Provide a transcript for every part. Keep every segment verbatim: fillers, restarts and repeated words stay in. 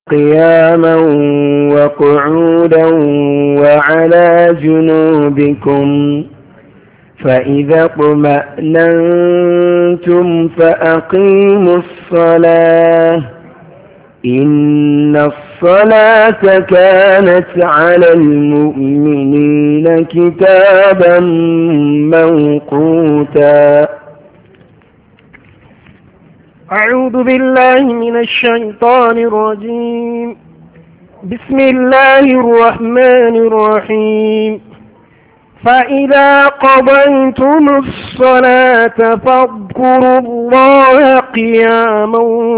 قياما وقعودا وعلى جنوبكم فإذا اطمأننتم فأقيموا الصلاة إن الصلاة كانت على المؤمنين كتابا موقوتا. أعوذ بالله من الشيطان الرجيم. بسم الله الرحمن الرحيم. فإذا قضيتم الصلاة فاذكروا الله قياما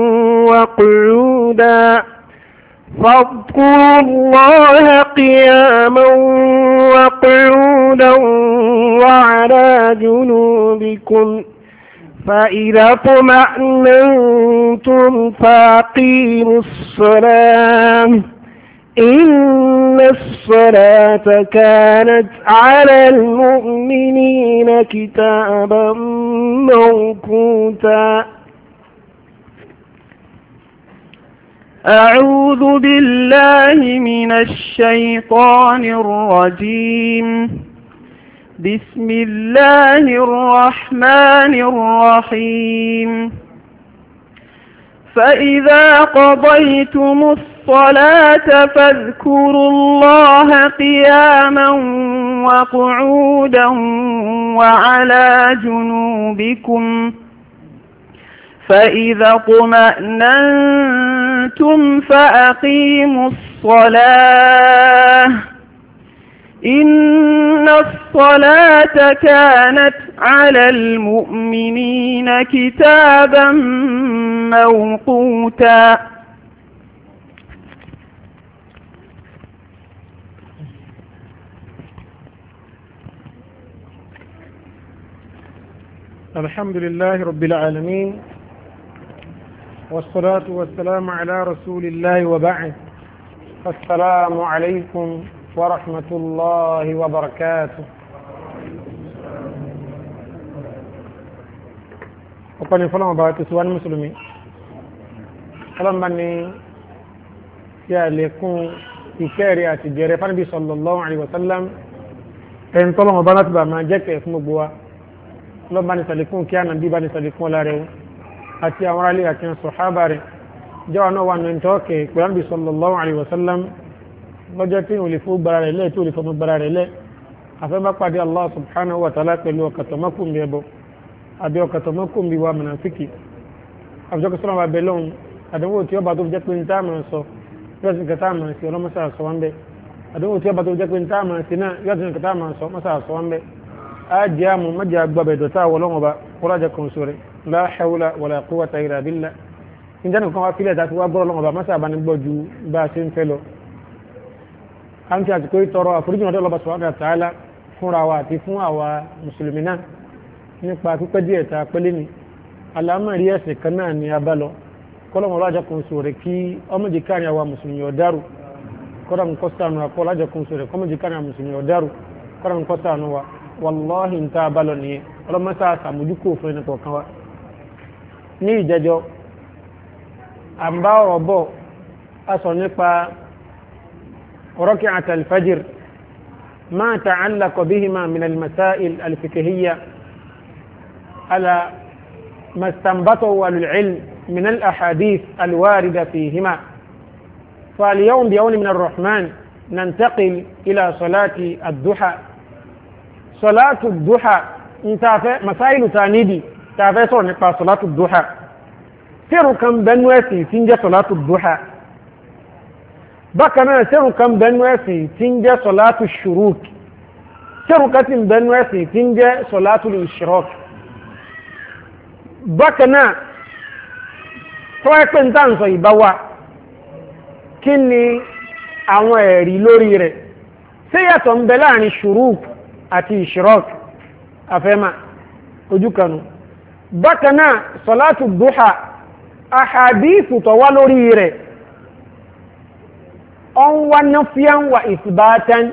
وقعودا فاذكروا الله قياما وقعودا وعلى جنوبكم فإذا اطمأننتم فأقيموا الصلاة إن الصلاة كانت على المؤمنين كتابا موقوتا. أعوذ بالله من الشيطان الرجيم. بسم الله الرحمن الرحيم. فإذا قضيتم الصلاة فاذكروا الله قياما وقعودا وعلى جنوبكم فإذا اطمأننتم فأقيموا الصلاة إن الصلاة كانت على المؤمنين كتابا موقوتا. الحمد لله رب العالمين والصلاة والسلام على رسول الله وبعد. السلام عليكم ورحمة الله وبركاته. وقال فلما بارك سوى المسلمين فلما أني يأليكم في كاريات الجريفة فالنبي صلى الله عليه وسلم إن طلما بانت بما جاك اسم بوا لما نسألكم كيانا دي بني سألكم لاريو أتي أمرالي أتي الصحابة جوانا وأن ننتوكي النبي صلى الله عليه وسلم lọ́jọ́ tí o lè fún gbára rẹ̀ lẹ́ tí o lè fọmọ gbára rẹ̀ lẹ́ afẹ́bá pàdé Allah subhanahu wa ta'ala pẹ̀lú ọkàtọ̀mọ́kùnbí ẹbọ àbí ọkàtọ̀mọ́kùnbí wa mùnáfíkì àbújọ́kọ̀ sọ́nà wa bẹ̀lọ́hun àdánwò tí ó bá tó jẹ́ pé ní táàmà sọ yọ́sìn kẹta àmà sí ọlọ́mọsà sọ wọn bẹ́ àdánwò tí ó bá tó jẹ́ pé ní táàmà sí náà yọ́sìn kẹta àmà sọ mọ́sà sọ wọn bẹ́ á jẹ́ àmú mọ́jà gbàbẹ̀ dọ̀tà wọlọ́wọ́ bá kọ́lájà kan sóre la hawla wala quwwata illa billah ìjẹ́ nìkan wá fílẹ̀ tàbí wá gbọ́rọ̀ lọ́wọ́ bá mọ́sà bá ní gbọ́ ju bá a ṣe ń fẹ́ lọ àti àsìkò ìtọrọ àforíjì ọ̀dọ̀ Allah subhanahu wa ta'ala fúnra wa àti fún àwa mùsùlùmí náà nípa pípẹ́ díẹ̀ ta pẹ́lẹ́ ni alámọ̀rí ẹ̀sìn kan náà ni a bá lọ kọ́lọ́mù ọlájọkùn sóre kí ọmọdé káàrin àwa mùsùlùmí ọ̀dárù kọ́lọ́mù kọ́sánù àpọ̀ ọlájọkùn sóre kọ́mọdé káàrin àwa mùsùlùmí ọ̀dárù kọ́lọ́mù kọ́sánù wa wàláhì ń tá a bá lọ nìyẹn ọlọ́mọsá àsàmójúkò fún ẹni kọ̀ọ̀kan wa ní ìjẹjọ àmbá ọ̀rọ̀ bọ̀ a sọ nípa ركعة الفجر ما تعلق بهما من المسائل الفقهية على ما استنبطه أهل العلم من الأحاديث الواردة فيهما. فاليوم بيوم من الرحمن ننتقل إلى صلاة الضحى. صلاة الضحى انتافع مسائل تانيدي تافع صلاة صلاة الضحى سيرو كم بنواسي تنجى صلاة الضحى bákan náà sẹ́rù kan bẹnu ẹ̀sìn tí ń jẹ́ sọ̀látù ṣùrúk sẹ́rù kan tí ń bẹnu ẹ̀sìn tí ń jẹ́ sọ̀látù ìṣirọ́k bákan náà tó wáyé pé ń tà ń sọ ìbá wa kí ni àwọn ẹ̀rí lórí rẹ̀ ṣé yàtọ̀ ń bẹ láàrin ṣùrúk àti ìṣirọ́k afẹ́mà ojú kanu bákan náà sọ̀látù dúhà àhàdíìsù tó wá lórí rẹ̀ on wa nafiyan wa isbatan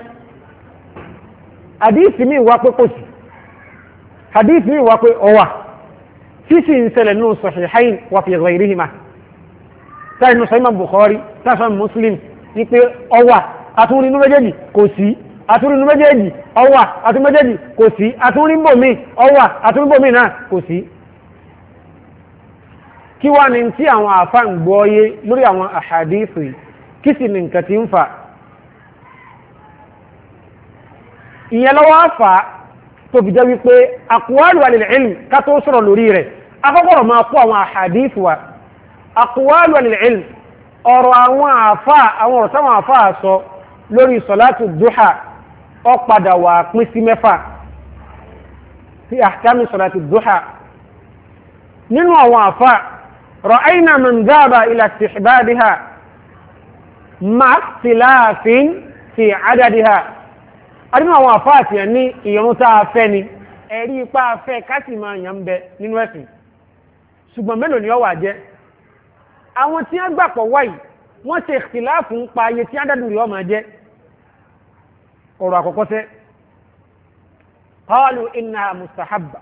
hadisi mi wá pé kò sí hadisi mi wá pé ó wà sisi ń ṣẹlẹ̀ nínú sahihain wa fi ghayrihima ta inú sahih Bukhari tásán Muslim ní pé ọwà àtúrí inú méjèèjì kò sí àtúrí inú méjèèjì ọwà àtúrí méjèèjì kò sí àtúrí bòmí ọwà àtúrí bòmí náà kò sí. kí wá ní tí àwọn àfá ń gbọ́yé lórí àwọn àhàdíìsì yìí kí sì ní nǹkan tí ń fà ìyẹn lọ́wọ́ àfà tó fi jẹ́ wípé aqwalu alil ilm ká tó sọ̀rọ̀ lórí rẹ̀ akọ́kọ̀rọ̀ máa kó àwọn àhàdíìsì wa aqwalu alil ilm ọ̀rọ̀ àwọn àfá àwọn ọ̀rọ̀ táwọn àfá sọ lórí sọ̀látù dúhà ó padà wà pín sí mẹ́fà fi ahkami sọ̀látù dúhà nínú àwọn àfá رأينا من ذهب إلى استحبابها مع اختلاف في عددها أرنا وفات يعني ينطع فني ẹ̀rí ipá afẹ́ kásì máa yàn ń bẹ nínú ẹ̀sìn ṣùgbọ́n mélòó ni ó wà jẹ́ àwọn tí wọ́n gbàpọ̀ wáyìí wọ́n ṣe ìkhtiláàfù ń pa ayé tí àdádù rí ó máa jẹ́ ọ̀rọ̀ àkọ́kọ́ tẹ́ qalu innaha mustahabba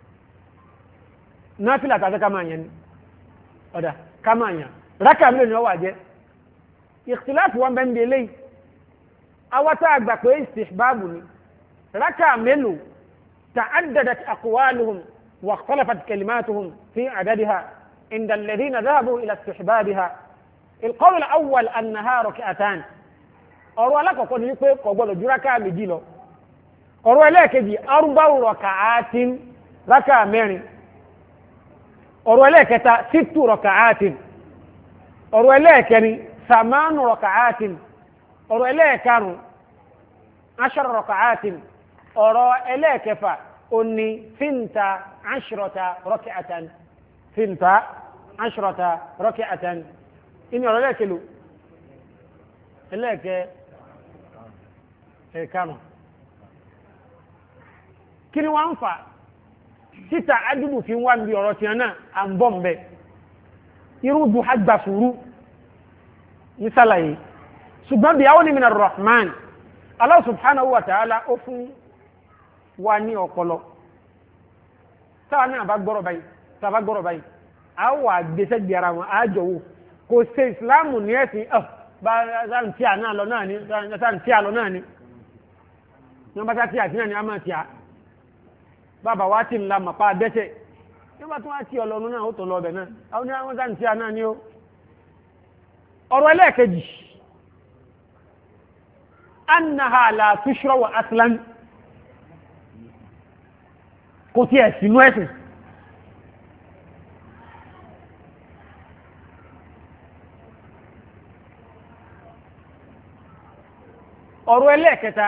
náfìlà tàbí ká máa yẹn ni ọ̀dà kámáyà rákà mílò ní ọwà jẹ́ ìkhtiláàfù wọn bẹ́ ń bẹ léyìí awátá àgbà pé istihbabu ni rákà mélòó ta'addadat aqwaluhum wa ikhtalafat kalimatuhum fi adadiha inda alladhina dhahabu ila istihbabiha القول الأول أنها ركعتان ọ̀rọ̀ alákọ̀ọ́kọ́ ni wípé kò gbọdọ̀ ju rákà méjì lọ ọ̀rọ̀ ẹlẹ́ẹ̀kejì arba'u raka'atin rákà mẹ́rin ọ̀rọ̀ ẹlẹ́ẹ̀kẹta sítù rọ̀kàátin ọ̀rọ̀ ẹlẹ́ẹ̀kẹrin sàmánù rọ̀kàátin ọ̀rọ̀ ẹlẹ́ẹ̀karùn aṣọ́rọ̀ rọ̀kàátin ọ̀rọ̀ ẹlẹ́ẹ̀kẹfà òní fínta aṣọ́rọ̀ta rọ̀kàátan fínta aṣọ́rọ̀ta rọ̀kàátan inú ọ̀rọ̀ ẹlẹ́ẹ̀kẹlú ẹlẹ́ẹ̀kẹ ẹ̀karùn kí ni wọ́n ń fà títà adúgbò fi wá níbi ọ̀rọ̀ tí a náà à ń bọ̀ mbẹ́ irú du hajjá sùúrù ní sálàyé ṣùgbọ́n bí àwọn onímìnà rahman Allah subhanahu wa ta'ala ó fún wa ní ọpọlọ táwa náà bá gbọ́rọ̀ báyìí táwa bá gbọ́rọ̀ báyìí a wà gbèsè gbé ara wọn àjọwò kò ṣe ìsìláàmù ní ẹ̀sìn ọ̀ bá sáǹtì àná lọ náà ni sáǹtì àlọ náà ni wọ́n bá sáǹtì àti náà ni a máa ti à bàbá wa ti ń la màpá dẹ́sẹ̀ nígbà tó wá tí ọlọ́nu náà ó tó lọ ọbẹ̀ náà àwọn ní àwọn sáǹtì àná ni ó ọ̀rọ̀ ẹlẹ́ẹ̀kejì annaha la tushra wa aslan kò tí ẹ̀ sínú ẹ̀sìn ọ̀rọ̀ ẹlẹ́ẹ̀kẹta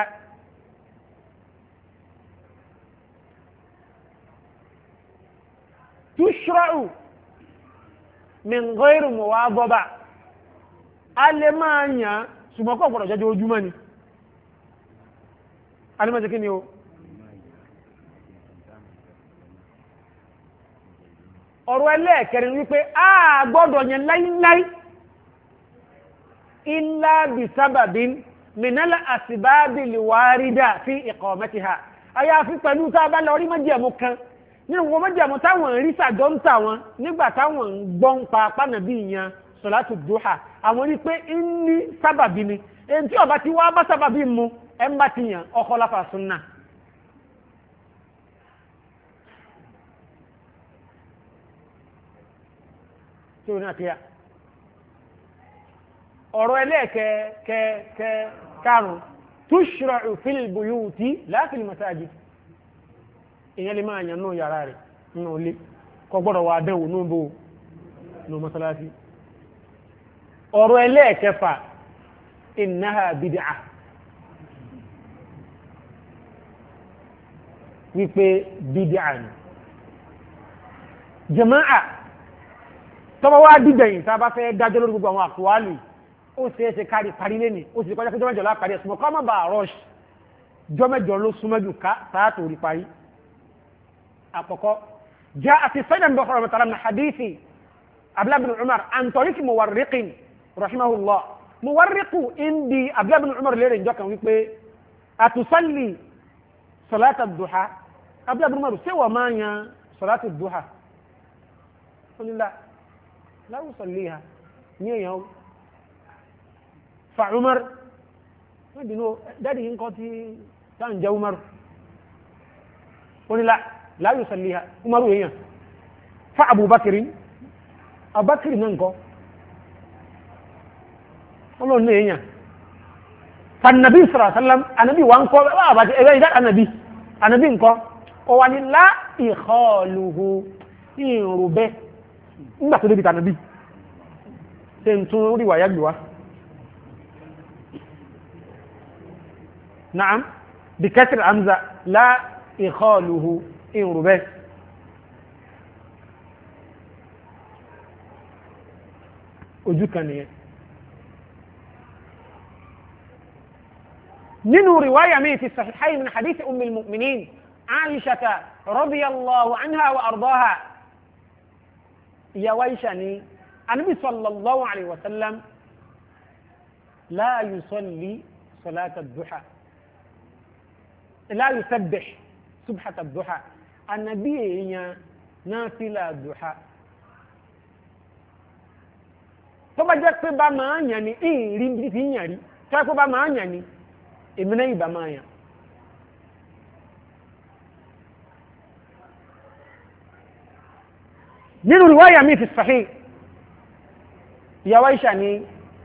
tushra'u min ghayri muwadaba a lè máa yàn ṣùgbọ́n kò gbọ́dọ̀ jẹ́jẹ́ ojúmọ́ ni a lè máa jẹ́ kí ni o ọ̀rọ̀ ẹlẹ́ẹ̀kẹrin wípé a gbọ́dọ̀ yẹn láíláí illa bi sababin minal asbabil warida fi iqamatiha àyàfi pẹ̀lú tá a bá lọ rí májẹ̀mú kan nínú wọn májẹ̀mú táwọn rí sàjọ́ ń tà wọn nígbà táwọn ń gbọ́n pa pánàbí ìyàn sọ̀látù dúhà àwọn rí pé ń ní sábàbí ni èyí tí ọba ti wá bá sábàbí mu ẹ ń bá ti yàn ọkọ láfa súnà. tí o ní àkíyà ọ̀rọ̀ ẹlẹ́ẹ̀kẹ́ kẹ́ kẹ́ karùn-ún tushra'u fil buyuti la fil masajid èyàn lè máa yàn náà yàrá rẹ̀ nínú ilé kò gbọ́dọ̀ wà dẹ̀wò ní bó ní mọ́sálásí ọ̀rọ̀ ẹlẹ́ẹ̀kẹfà innaha bid'ah wípé bid'ah ni jama'a tọ́bọ̀ wá dídẹ̀yìn tá a bá fẹ́ dájọ́ lórí gbogbo àwọn àkùwálì ó ṣe é ṣe kárí parí lé ní ó sì kọjá pé jọ́mẹ́jọ láparí ẹ̀sùn mọ́kọ́ mọ́ bá rush jọ́mẹ́jọ ló súnmọ́jù káàtò rí parí àkọ́kọ́ jẹ́ àti sẹ́dẹ̀n bọ́kọ̀rọ̀ mẹ́tàlá ní hadithi Abdullah bin Umar an tariqi muwarriqin rahimahullah muwarriqu indi Abdullah bin Umar lérè ìjọ kan wípé àtùsálì salata duha Abdullah bin Umar ṣé wà máa yan salata duha onílá láwùsọ̀lẹ́ha ní èèyàn fa Umar wọ́n dínú dáàdì yìí ń kọ́ tí táwọn jẹ́ Umar ó ní la yusalliha Umaru èèyàn fa Abubakar Abubakar náà ń kọ́ ọlọ́run náà èèyàn fa nàbí sallallahu alaihi wasallam ànàbí wa ń kọ́ ẹgbẹ́ ìdá ànàbí ànàbí ń kọ́ ọ wà ní lá ìkọlùhù ìrùbẹ́ nígbà tó débi tànàbí ṣe ń tún rí wàyá gbìwá na'am bí kẹsìrì hamza lá ìkọlùhù ìrùbẹ́ ojú kan nìyẹn nínú riwaya mi fi sahihayn min hadith ummil mu'minin عائشة رضي الله عنها وأرضاها يا ويشني النبي صلى الله عليه وسلم لا يصلي صلاة الضحى لا يسبح سبحة الضحى النبي هي نافلة الضحى tọ́bá jẹ́ pé bá máa ń yàn ní ìrìn bí fi ń yàn rí tọ́bá pé bá máa ń yàn ní ìmìnà ìbá máa yàn nínú riwaya mi fi sahih ìyàwó Aisha ni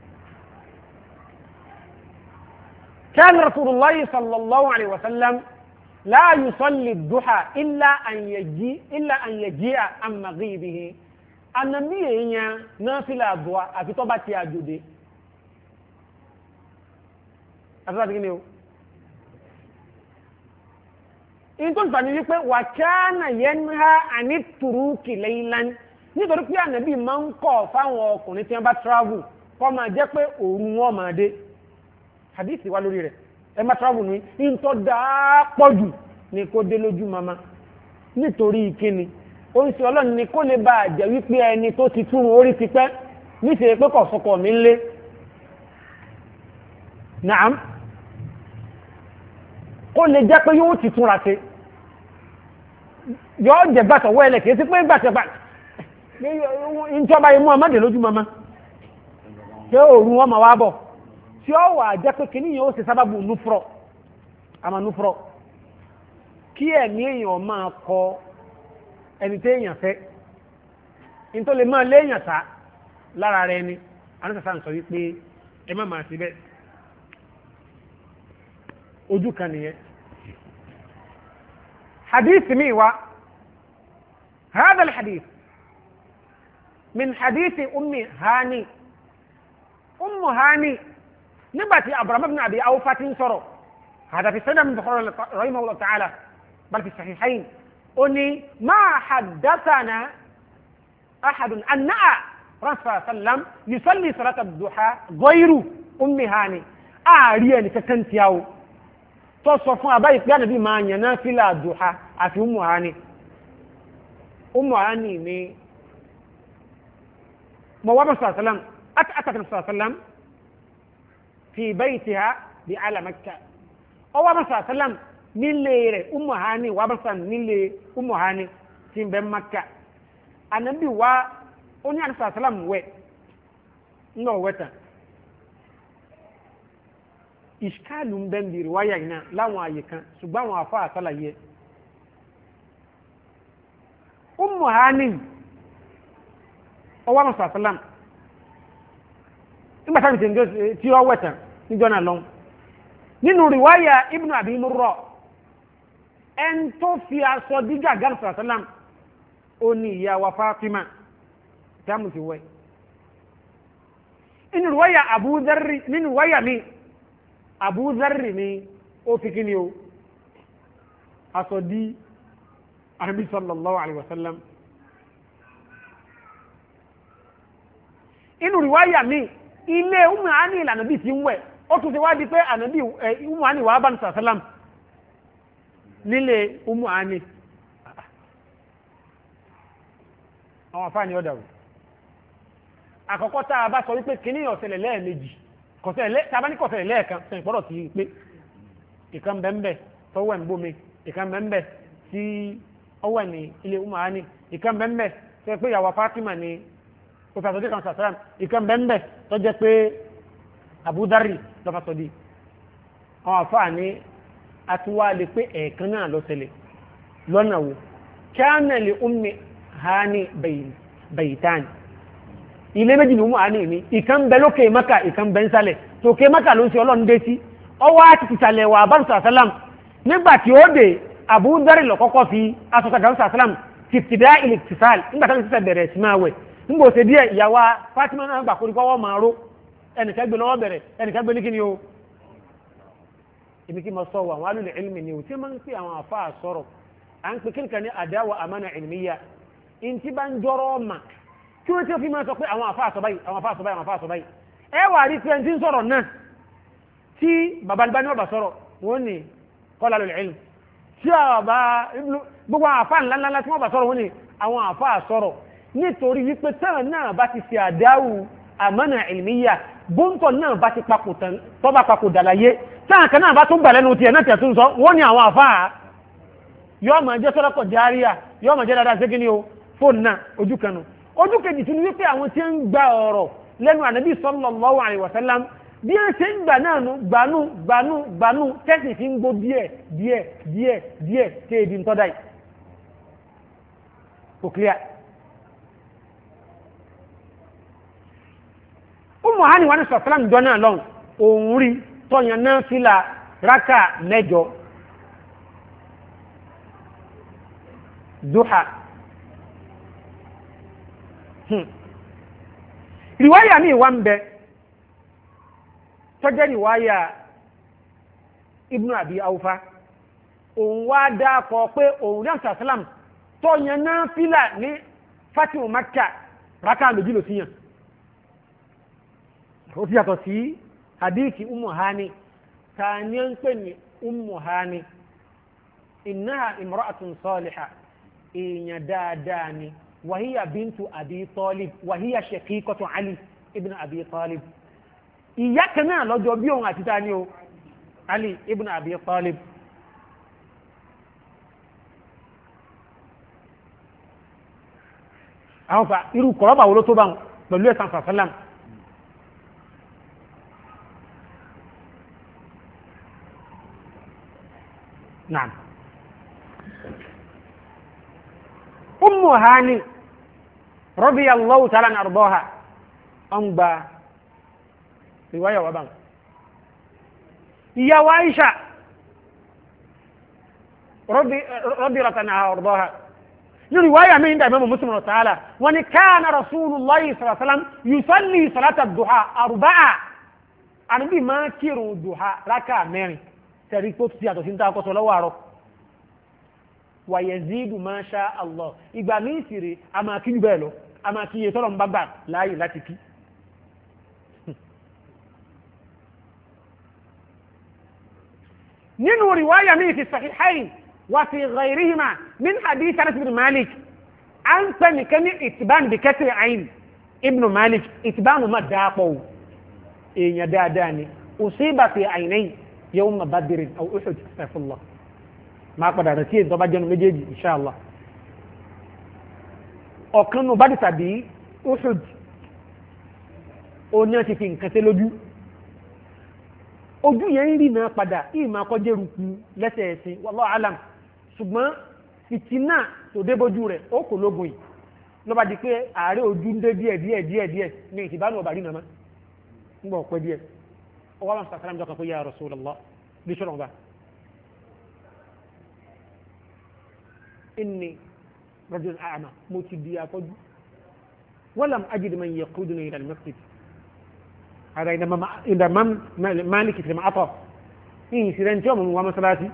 كان رسول الله صلى الله عليه وسلم لا يصلي الضحى إلا أن يجيء إلا أن يجيء عن مغيبه النبي هي نافلة الضحى أفي طبعا يا جودي أفضل كنيو in tó fà ní wípé wà kana yanha àní turuki laylan nítorí pé ànábì máa ń kọ̀ fáwọn ọkùnrin tí wọ́n bá travel kọ́ máa jẹ́ pé òru wọn máa dé hadithi wá lórí rẹ̀ ẹ má travel ní in tó dáa pọ̀ jù ní kó dé lójú mama nítorí ìkíni ó ń ṣe ọlọ́run ni kó lè bá a jẹ́ wípé ẹni tó ti túrun orí ti pẹ́ níṣẹ́ pé kò sọkọ̀ mi ń lé naam kó lè jẹ́ pé yóò ti túnra ṣe yóò jẹ́ gbàtọ̀ wẹ́lẹ̀ kìí sí pé gbàtọ̀ gbà ìjọba imú ọmọdé lójú mama tí ó rú wọn ma wá bọ̀ tí ó wà jẹ́ pé kìí yóò ṣe sábàbù núfúrọ̀ àmà núfúrọ̀ kí ẹ̀mí èèyàn máa kọ ẹni tí èèyàn fẹ́ in tó lè máa léèyàn sá lára rẹ ni anúṣàṣà ń sọ wípé ẹ má máa sí bẹ́ẹ̀ ojú kan nìyẹn حديث ميوا هذا الحديث من حديث أم هاني أم هاني نبتي أبرام بن أبي أوفى تنصره هذا في سنة من بخار رحمه الله تعالى بل في الصحيحين أني ما حدثنا أحد أن رسول الله صلى الله عليه وسلم يصلي صلاة الضحى غير أم هاني آريا كتنتياو tó sọ fún àbáyé pé ànàbí máa yàn náà fílà àdùhà àfi Ummu Hani Ummu Hani ni mọ̀ wá bá sàlám àtàkùn sàlám fi baytiha bí ala Makka ọ wá bá sàlám nílé rẹ̀ Ummu Hani wá bá sàlám nílé Ummu Hani tí ń bẹ Makka ànàbí wá ó ní ànàbí sàlám wẹ̀ ńlọ wẹ̀tà ìṣkáàlù ń bẹ́ ń bèèrè wáyà iná láwọn àyè kan ṣùgbọ́n àwọn àfáà àtàlàyé Ummu Hani ọwọ́ àmàṣà sálàm nígbàtà mi tí ó wẹ̀tàn níjọ́ náà lọ́n nínú rìwáyà Ibn Abi Murra ẹn tó fi aṣọ dígà gáàsà sálàm ó ní ìyá wa Fatima tí a mú ti wẹ̀ nínú rìwáyà Abu Dharri nínú rìwáyà mi Abu Dharri ni ó fi kí ni o aṣọ dí Ànábì sallallahu alaihi wasallam inú riwaya mi ilé Ummu Hani ìlànà bí ti ń wẹ̀ ó tún ti wá di pé Ànábì Ummu Hani wà bá ní sàlám nílé Ummu Hani àwọn afá ni ó dàrú àkọ́kọ́ tá a bá sọ wípé kìíní ọ̀sẹ̀lẹ̀ lẹ́ẹ̀mejì tàbá ní kọ̀sẹ̀lẹ̀ lẹ́ẹ̀kan sẹ́yìn pọ́dọ̀ ti pé ìkan bẹ́ẹ̀ tọ́wọ́ ẹ̀ ń bómi ìkan bẹ́ẹ̀ tí ọwọ́ ẹ̀ ní ilé Ummu Hani ìkan bẹ́ẹ̀ tó pé ìyàwó Fatima ni ó fẹ́ àtọ́jú kan sàtàrà ìkan bẹ́ẹ̀ tó jẹ́ pé Abu Dharr lọ́fà sọ́dí àwọn àfáà ní àtiwá lè pé ẹ̀ẹ̀kan náà lọ ṣẹlẹ̀ lọ́nà wo kana li ummi hani baytan ilé méjì ní ummu hani ní ìkan bẹ lókè Mákà ìkan bẹ nsàlẹ̀ tòkè Mákà ló ń ṣe ọlọ́run dé sí ọwọ́ àti tìsàlẹ̀ wà bá sàlám nígbà tí ó dé Abu Dharr lọ kọ́kọ́ fi asọ̀tàgà sàlám tìtìdá ìlẹ̀tìsàl nígbà tí wọ́n ti bẹ̀rẹ̀ sí máa wẹ̀ nígbà ó ṣe díẹ̀ ìyàwó Fatima náà gbà kórìkọ́ wọ́n máa ró ẹnìkan gbé lọ́wọ́ bẹ̀rẹ̀ ẹnìkan gbé ní kíni o ibi kí mo sọ wà wọn alùlẹ̀ ilmi ni o tí máa ń pè àwọn àfa sọ̀rọ̀ à ń pè kíníkan ní àdáwà àmánà ilmiya in ti bá ń jọrọ mà kí wọ́n ti fi máa sọ pé àwọn àfa sọ báyìí àwọn àfa sọ báyìí àwọn àfa sọ báyìí ẹ wà rí pé ẹni tí ń sọ̀rọ̀ náà tí bàbá Albani ọba sọ̀rọ̀ wọ́n ní kọ́lá alùlẹ̀ ilmi tí àbá gbogbo àwọn àfa ńláńlá tí wọ́n bá sọ̀rọ̀ wọ́n ní àwọn àfa sọ̀rọ̀ nítorí wípé táwọn náà bá ti ṣe àdáwù àmánà ilmiya bóńtọ̀ náà bá ti papò tán tó bá papò dàlàyé táwọn kan náà bá tún gbà lẹ́nu tiẹ̀ náà tiẹ̀ tún sọ wọ́n ní àwọn àfáà yóò máa jẹ́ sọ́dọ̀kọ̀ járíà yóò máa jẹ́ dáadáa sí kíní o fóònù náà ojú kanu ojú kejì tún wípé àwọn tí ń gba ọ̀rọ̀ lẹ́nu ànábì sallallahu alaihi wasallam bí ẹ ṣe ń gbà náà nu gbanú gbanú gbanú tẹ́sì fi ń gbó díẹ̀ díẹ̀ díẹ̀ díẹ̀ tẹ́ ebi ń tọ́da yìí kò clear. Ummu Hani wà ní sọ̀tàlám jọ náà lọ́n òun rí tọ́yàn náà fílà rákà mẹ́jọ duha riwaya mi wà ń bẹ tọ́jẹ́ riwaya Ibnu Abi Awfa òun wá dákọ̀ pé òun rí sọ̀tàlám tọ́yàn náà fílà ní Fatihu Makkah rákà méjì ló síyàn ó ti yàtọ̀ sí hadithi Ummu Hani tani ń pè ní Ummu Hani innaha imra'atun salihah èèyàn dáadáa ni wàhíyà bíntu Abi Talib wàhíyà shaqiqatu Ali ibn Abi Talib ìyá kan náà lọ́jọ́ bí òun àti tani o Ali ibn Abi Talib àwọn fa irú kọ̀rọ̀bà wo ló tó bá wọn pẹ̀lú ẹ̀sán sàfẹ́lám نعم أم هاني رضي الله تعالى عنها أرضاها أنبا رواية وبان يا عائشة رضي رضي الله عنها أرضاها رواية من عند إمام مسلم تعالى وأن كان رسول الله صلى الله عليه وسلم يصلي صلاة الضحى أربعة أنا بما كيرو الضحى ركع مين tẹ̀rí tó ti àtọ̀ sí ń tá akọ́sọ lọ́wọ́ àárọ̀ wa yazidu ma sha Allah ìgbà míì sì rè a máa kí jù bẹ́ẹ̀ lọ a máa kí iye tọ́lọ̀ ń bá gbà láàyè láti kí. nínú riwaya míì fi sahihayn wa fi ghayrihima min hadith Anas ibn Malik à ń pẹ́ nìkan ní ìtìbánu bí kasri ayn ibn Malik ìtìbánu má dáa pọ̀ èèyàn dáadáa ni usiba fi aynayn يوم بدر أو أحد استغفر الله ما قدر رتين طبعا جنو مجيجي إن شاء الله ọ̀kan bá dìtà bí Uhud o ní ọ̀tí fi nǹkan tẹ́ lójú ojú yẹn ń rí náà padà ìmọ̀ akọ́jẹ́ rúkú lẹ́sẹ̀ẹ̀sìn wallahu alam ṣùgbọ́n ìtìnà tó débójú rẹ̀ ó kò lógun yìí ló bá di pé ààrẹ ojú ń dé díẹ̀ díẹ̀ díẹ̀ díẹ̀ ní ìtìbánu ọ̀bàrí nàmá ń bọ̀ pẹ́ díẹ̀ ọwọ́ àwọn sàkàrà jọ kan pé ya Rasulullah bí ṣọ́nà ọba inni rajul a'ma mo ti di afọ́jú walam ajid man yaquduni ila al-masjid هذا إذا إذا مالك في المعطف إيه سيرين يوم ومسلاتي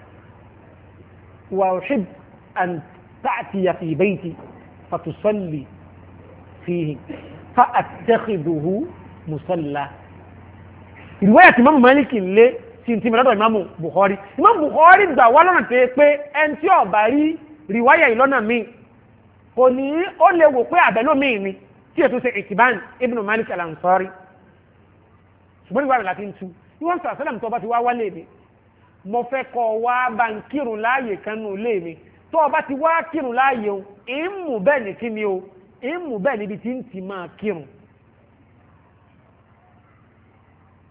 وأحب أن تأتي في بيتي فتصلي فيه فأتخذه مصلى رواية إمام مالك اللي سنتي من هذا إمام بخاري إمام بخاري ده ولا نتيجة أن تيو باري رواية إلونا مي كوني أولي وقوي أبلو مي مي تيو تسي إتبان ابن مالك الأنصاري ṣùgbọ́n ìwà rẹ̀ láti ń tu ìwọ́n sọ àṣẹ́lẹ̀mù tó bá ti wá wá lé mi mo fẹ́ kọ́ wá bá ń kírun láàyè kan nù lé mi tó bá ti wá kírun láàyè o ń mú bẹ́ẹ̀ ní kí ni o ń mú bẹ́ẹ̀ níbi tí ń ti máa kírun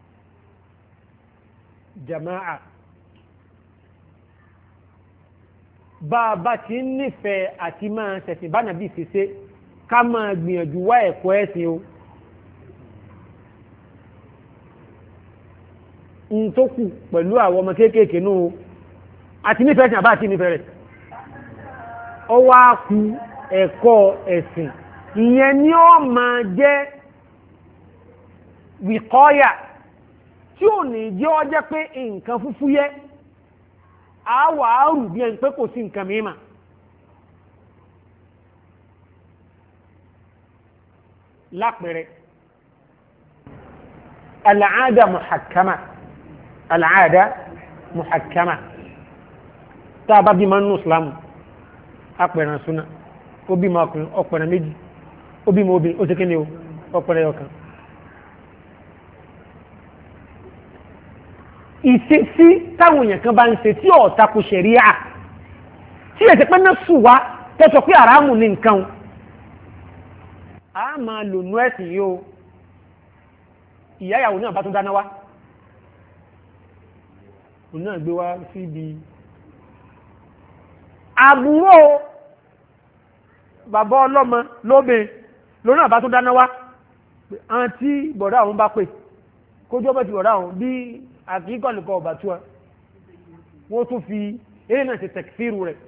jama'a bá bá ti ń nífẹ̀ẹ́ àti máa ṣẹ̀sìn bá nàbí ṣiṣẹ́ ká máa gbìyànjú wá ẹ̀kọ́ ẹ̀sìn o n tó kù pẹ̀lú àwọn ọmọ kéékèèké náà o àti nífẹ̀ẹ́ ẹ̀sìn àbá àti nífẹ̀ẹ́ rẹ̀ ọ wá ku ẹ̀kọ́ ẹ̀sìn ìyẹn ni ó máa jẹ́ wìkọ́yà tí ò ní jẹ́ ọ jẹ́ pé nǹkan fúfú yẹ àwọ̀ àrù bí ẹni pé kò sí nǹkan mìíràn lápẹẹrẹ al'ada muhakkama al'ada muhakkama tá a bá bí ma nínú islamu apẹ̀rẹ̀ súnà ó bí ma ọkùnrin ọpẹ̀rẹ̀ méjì ó bí ma obìnrin ó sì kí ni ó ọpẹ̀rẹ̀ ọkàn ìṣesí táwọn èèyàn kan bá ń ṣe tí ó tako ṣẹ̀ríà tí èsì pé náà sùn wá tẹ́sọ pé àràmù ní nǹkan a máa lò nú ẹ̀sìn yìí o ìyá ìyàwó náà bá tún dáná wá òun náà gbé wá síbi àbúrò bàbá ọlọ́mọ lóbìn lónà àbá tún dáná wá àti bọ̀dá àwọn bá pè kójú ọmọ ti bọ̀dá àwọn bí àkíkọ̀lùkọ̀ ọ̀bà tó ẹ wọ́n tún fi eré náà ti tẹ̀kfíru rẹ̀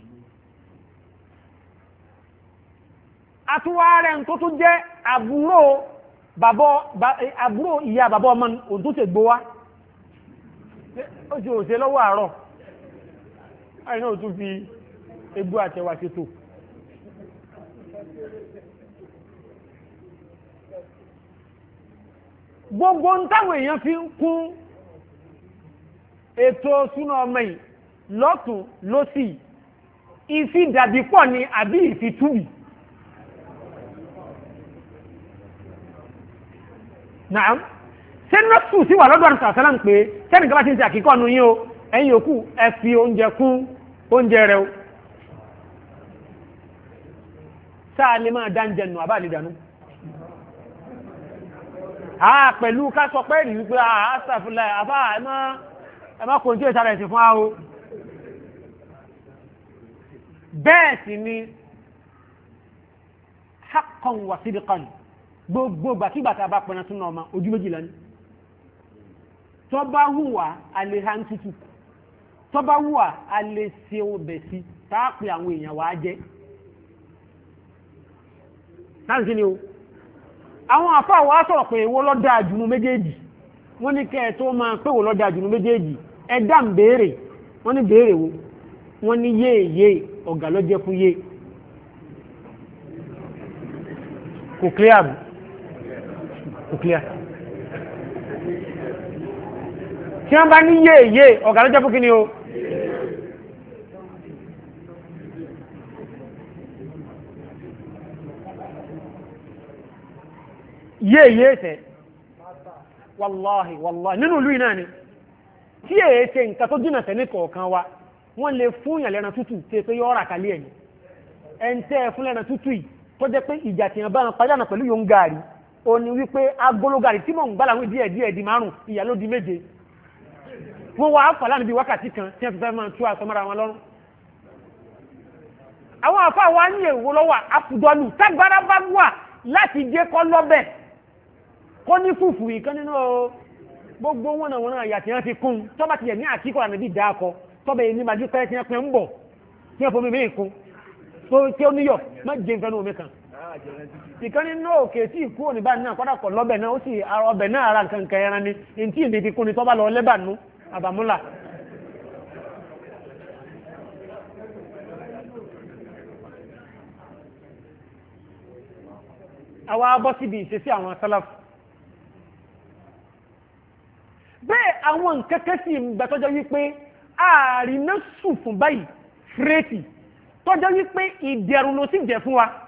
àtúwárẹ̀ tó tún jẹ́ àbúrò àbúrò ìyá bàbá ọmọ òun tó ṣe gbó wá ó ti òṣè lọ́wọ́ àárọ̀ àìná ò tún fi egbó àtẹwà ṣètò gbogbo ń táwọn èèyàn fi ń kún ètò súná ọmọ yìí lọ́tún lósì ìfi dàbí pọ̀ ni àbí ìfi túbì naam ṣé nọ́ọ̀sù sí wà lọ́dọ̀ àrùn sàlám pé sẹ́nì kan bá ti ń ṣe àkíkọ́ ọ̀nù yín o ẹ̀yin yòókù ẹ fi oúnjẹ kún oúnjẹ rẹ o sáà lè máa dá ń jẹnu àbá lè dànù àà pẹ̀lú ká sọ pé rí wípé àásàfilẹ̀ àbá ẹmọ́ kò tí ó sára ẹ̀sìn fún àwọ bẹ́ẹ̀ sì ni haqqan wa sidqan gbogbo gbàkígbàtà bá pẹ̀nà tún ọmọ ojú méjìlá ní tó bá hùwà alẹ́ ha ń tútù tó bá hùwà alẹ́ ṣe ọbẹ̀ sí táàpì àwọn èèyàn wà á jẹ́ láti kí ni o àwọn àfáà wá sọ̀rọ̀ pé èwo ló dáa jù nínú méjèèjì wọ́n ní kẹ́ ẹ tó máa pé èwo ló dáa jù nínú méjèèjì ẹ̀dá ń béèrè wọ́n ní béèrè wo wọ́n ní yéèyé ọ̀gá ló jẹ́ fún yé kò clear bù kò clear tí wọ́n bá ní yéèyé ọ̀gá ló jẹ́ fún kí ni o yé yé ẹsẹ̀ wàláhì wàláhì nínú ìlú iná ni tí èé ṣe nǹkan tó jìnà tẹ́lẹ̀ kọ̀ọ̀kan wa wọ́n lè fún ìyàn lẹ́ran tútù tí pé yọ́ ọ̀rà kalẹ̀ ẹ̀yìn ẹn tẹ́ fún lẹ́ran tútù yìí tó jẹ́ pé ìjà tí wọ́n bá ń padà pẹ̀lú yóò ń gàrí ó ní wípé agolo gàrí tí mò ń gbá láwọn díẹ̀ díẹ̀ di márùn ìyà ló di méje wọ́n wá fà lánàá bí wákàtí kan tí wọ́n fi fẹ́ máa tú aṣọ mọ́ra wọn lọ́rùn àwọn àfa wa ní èwo lọ́wọ́ àfùdọ́lù tágbára bá wà láti jẹ́ kọ́ lọ́bẹ̀ kọ́ ní fùfù ìkan nínú gbogbo wọn náà wọn náà yà tí wọ́n ti kún tọ́ba ti yẹ̀ ní àkíkọ́ àmì dáàkọ́ tọ́ba yìí ní majú pẹ́ tí wọ́n pẹ́ ń bọ̀ tí wọ́n fomi mí kún tó tí ó níyọ̀ má jẹ nǹkan ní omi kan ìkan nínú òkè tí ìkú òní bá náà kọ́dà kọ́ lọ́bẹ̀ náà ó sì ọbẹ̀ náà ara nǹkan nǹkan ẹran ni ntí ìdí ti kún ni tọ́ba lọ lẹ́bà nú àbàmúlà. àwa bọ́ síbi ìṣesí àwọn sálàfù bẹ́ẹ̀ àwọn nǹkan kẹ́sì ìgbàtọ́jọ́ wípé ààrin náà sùn fún báyìí fúrẹ́tì tọ́jọ́ wípé ìdẹ̀rùn ló sì jẹ́ fún wa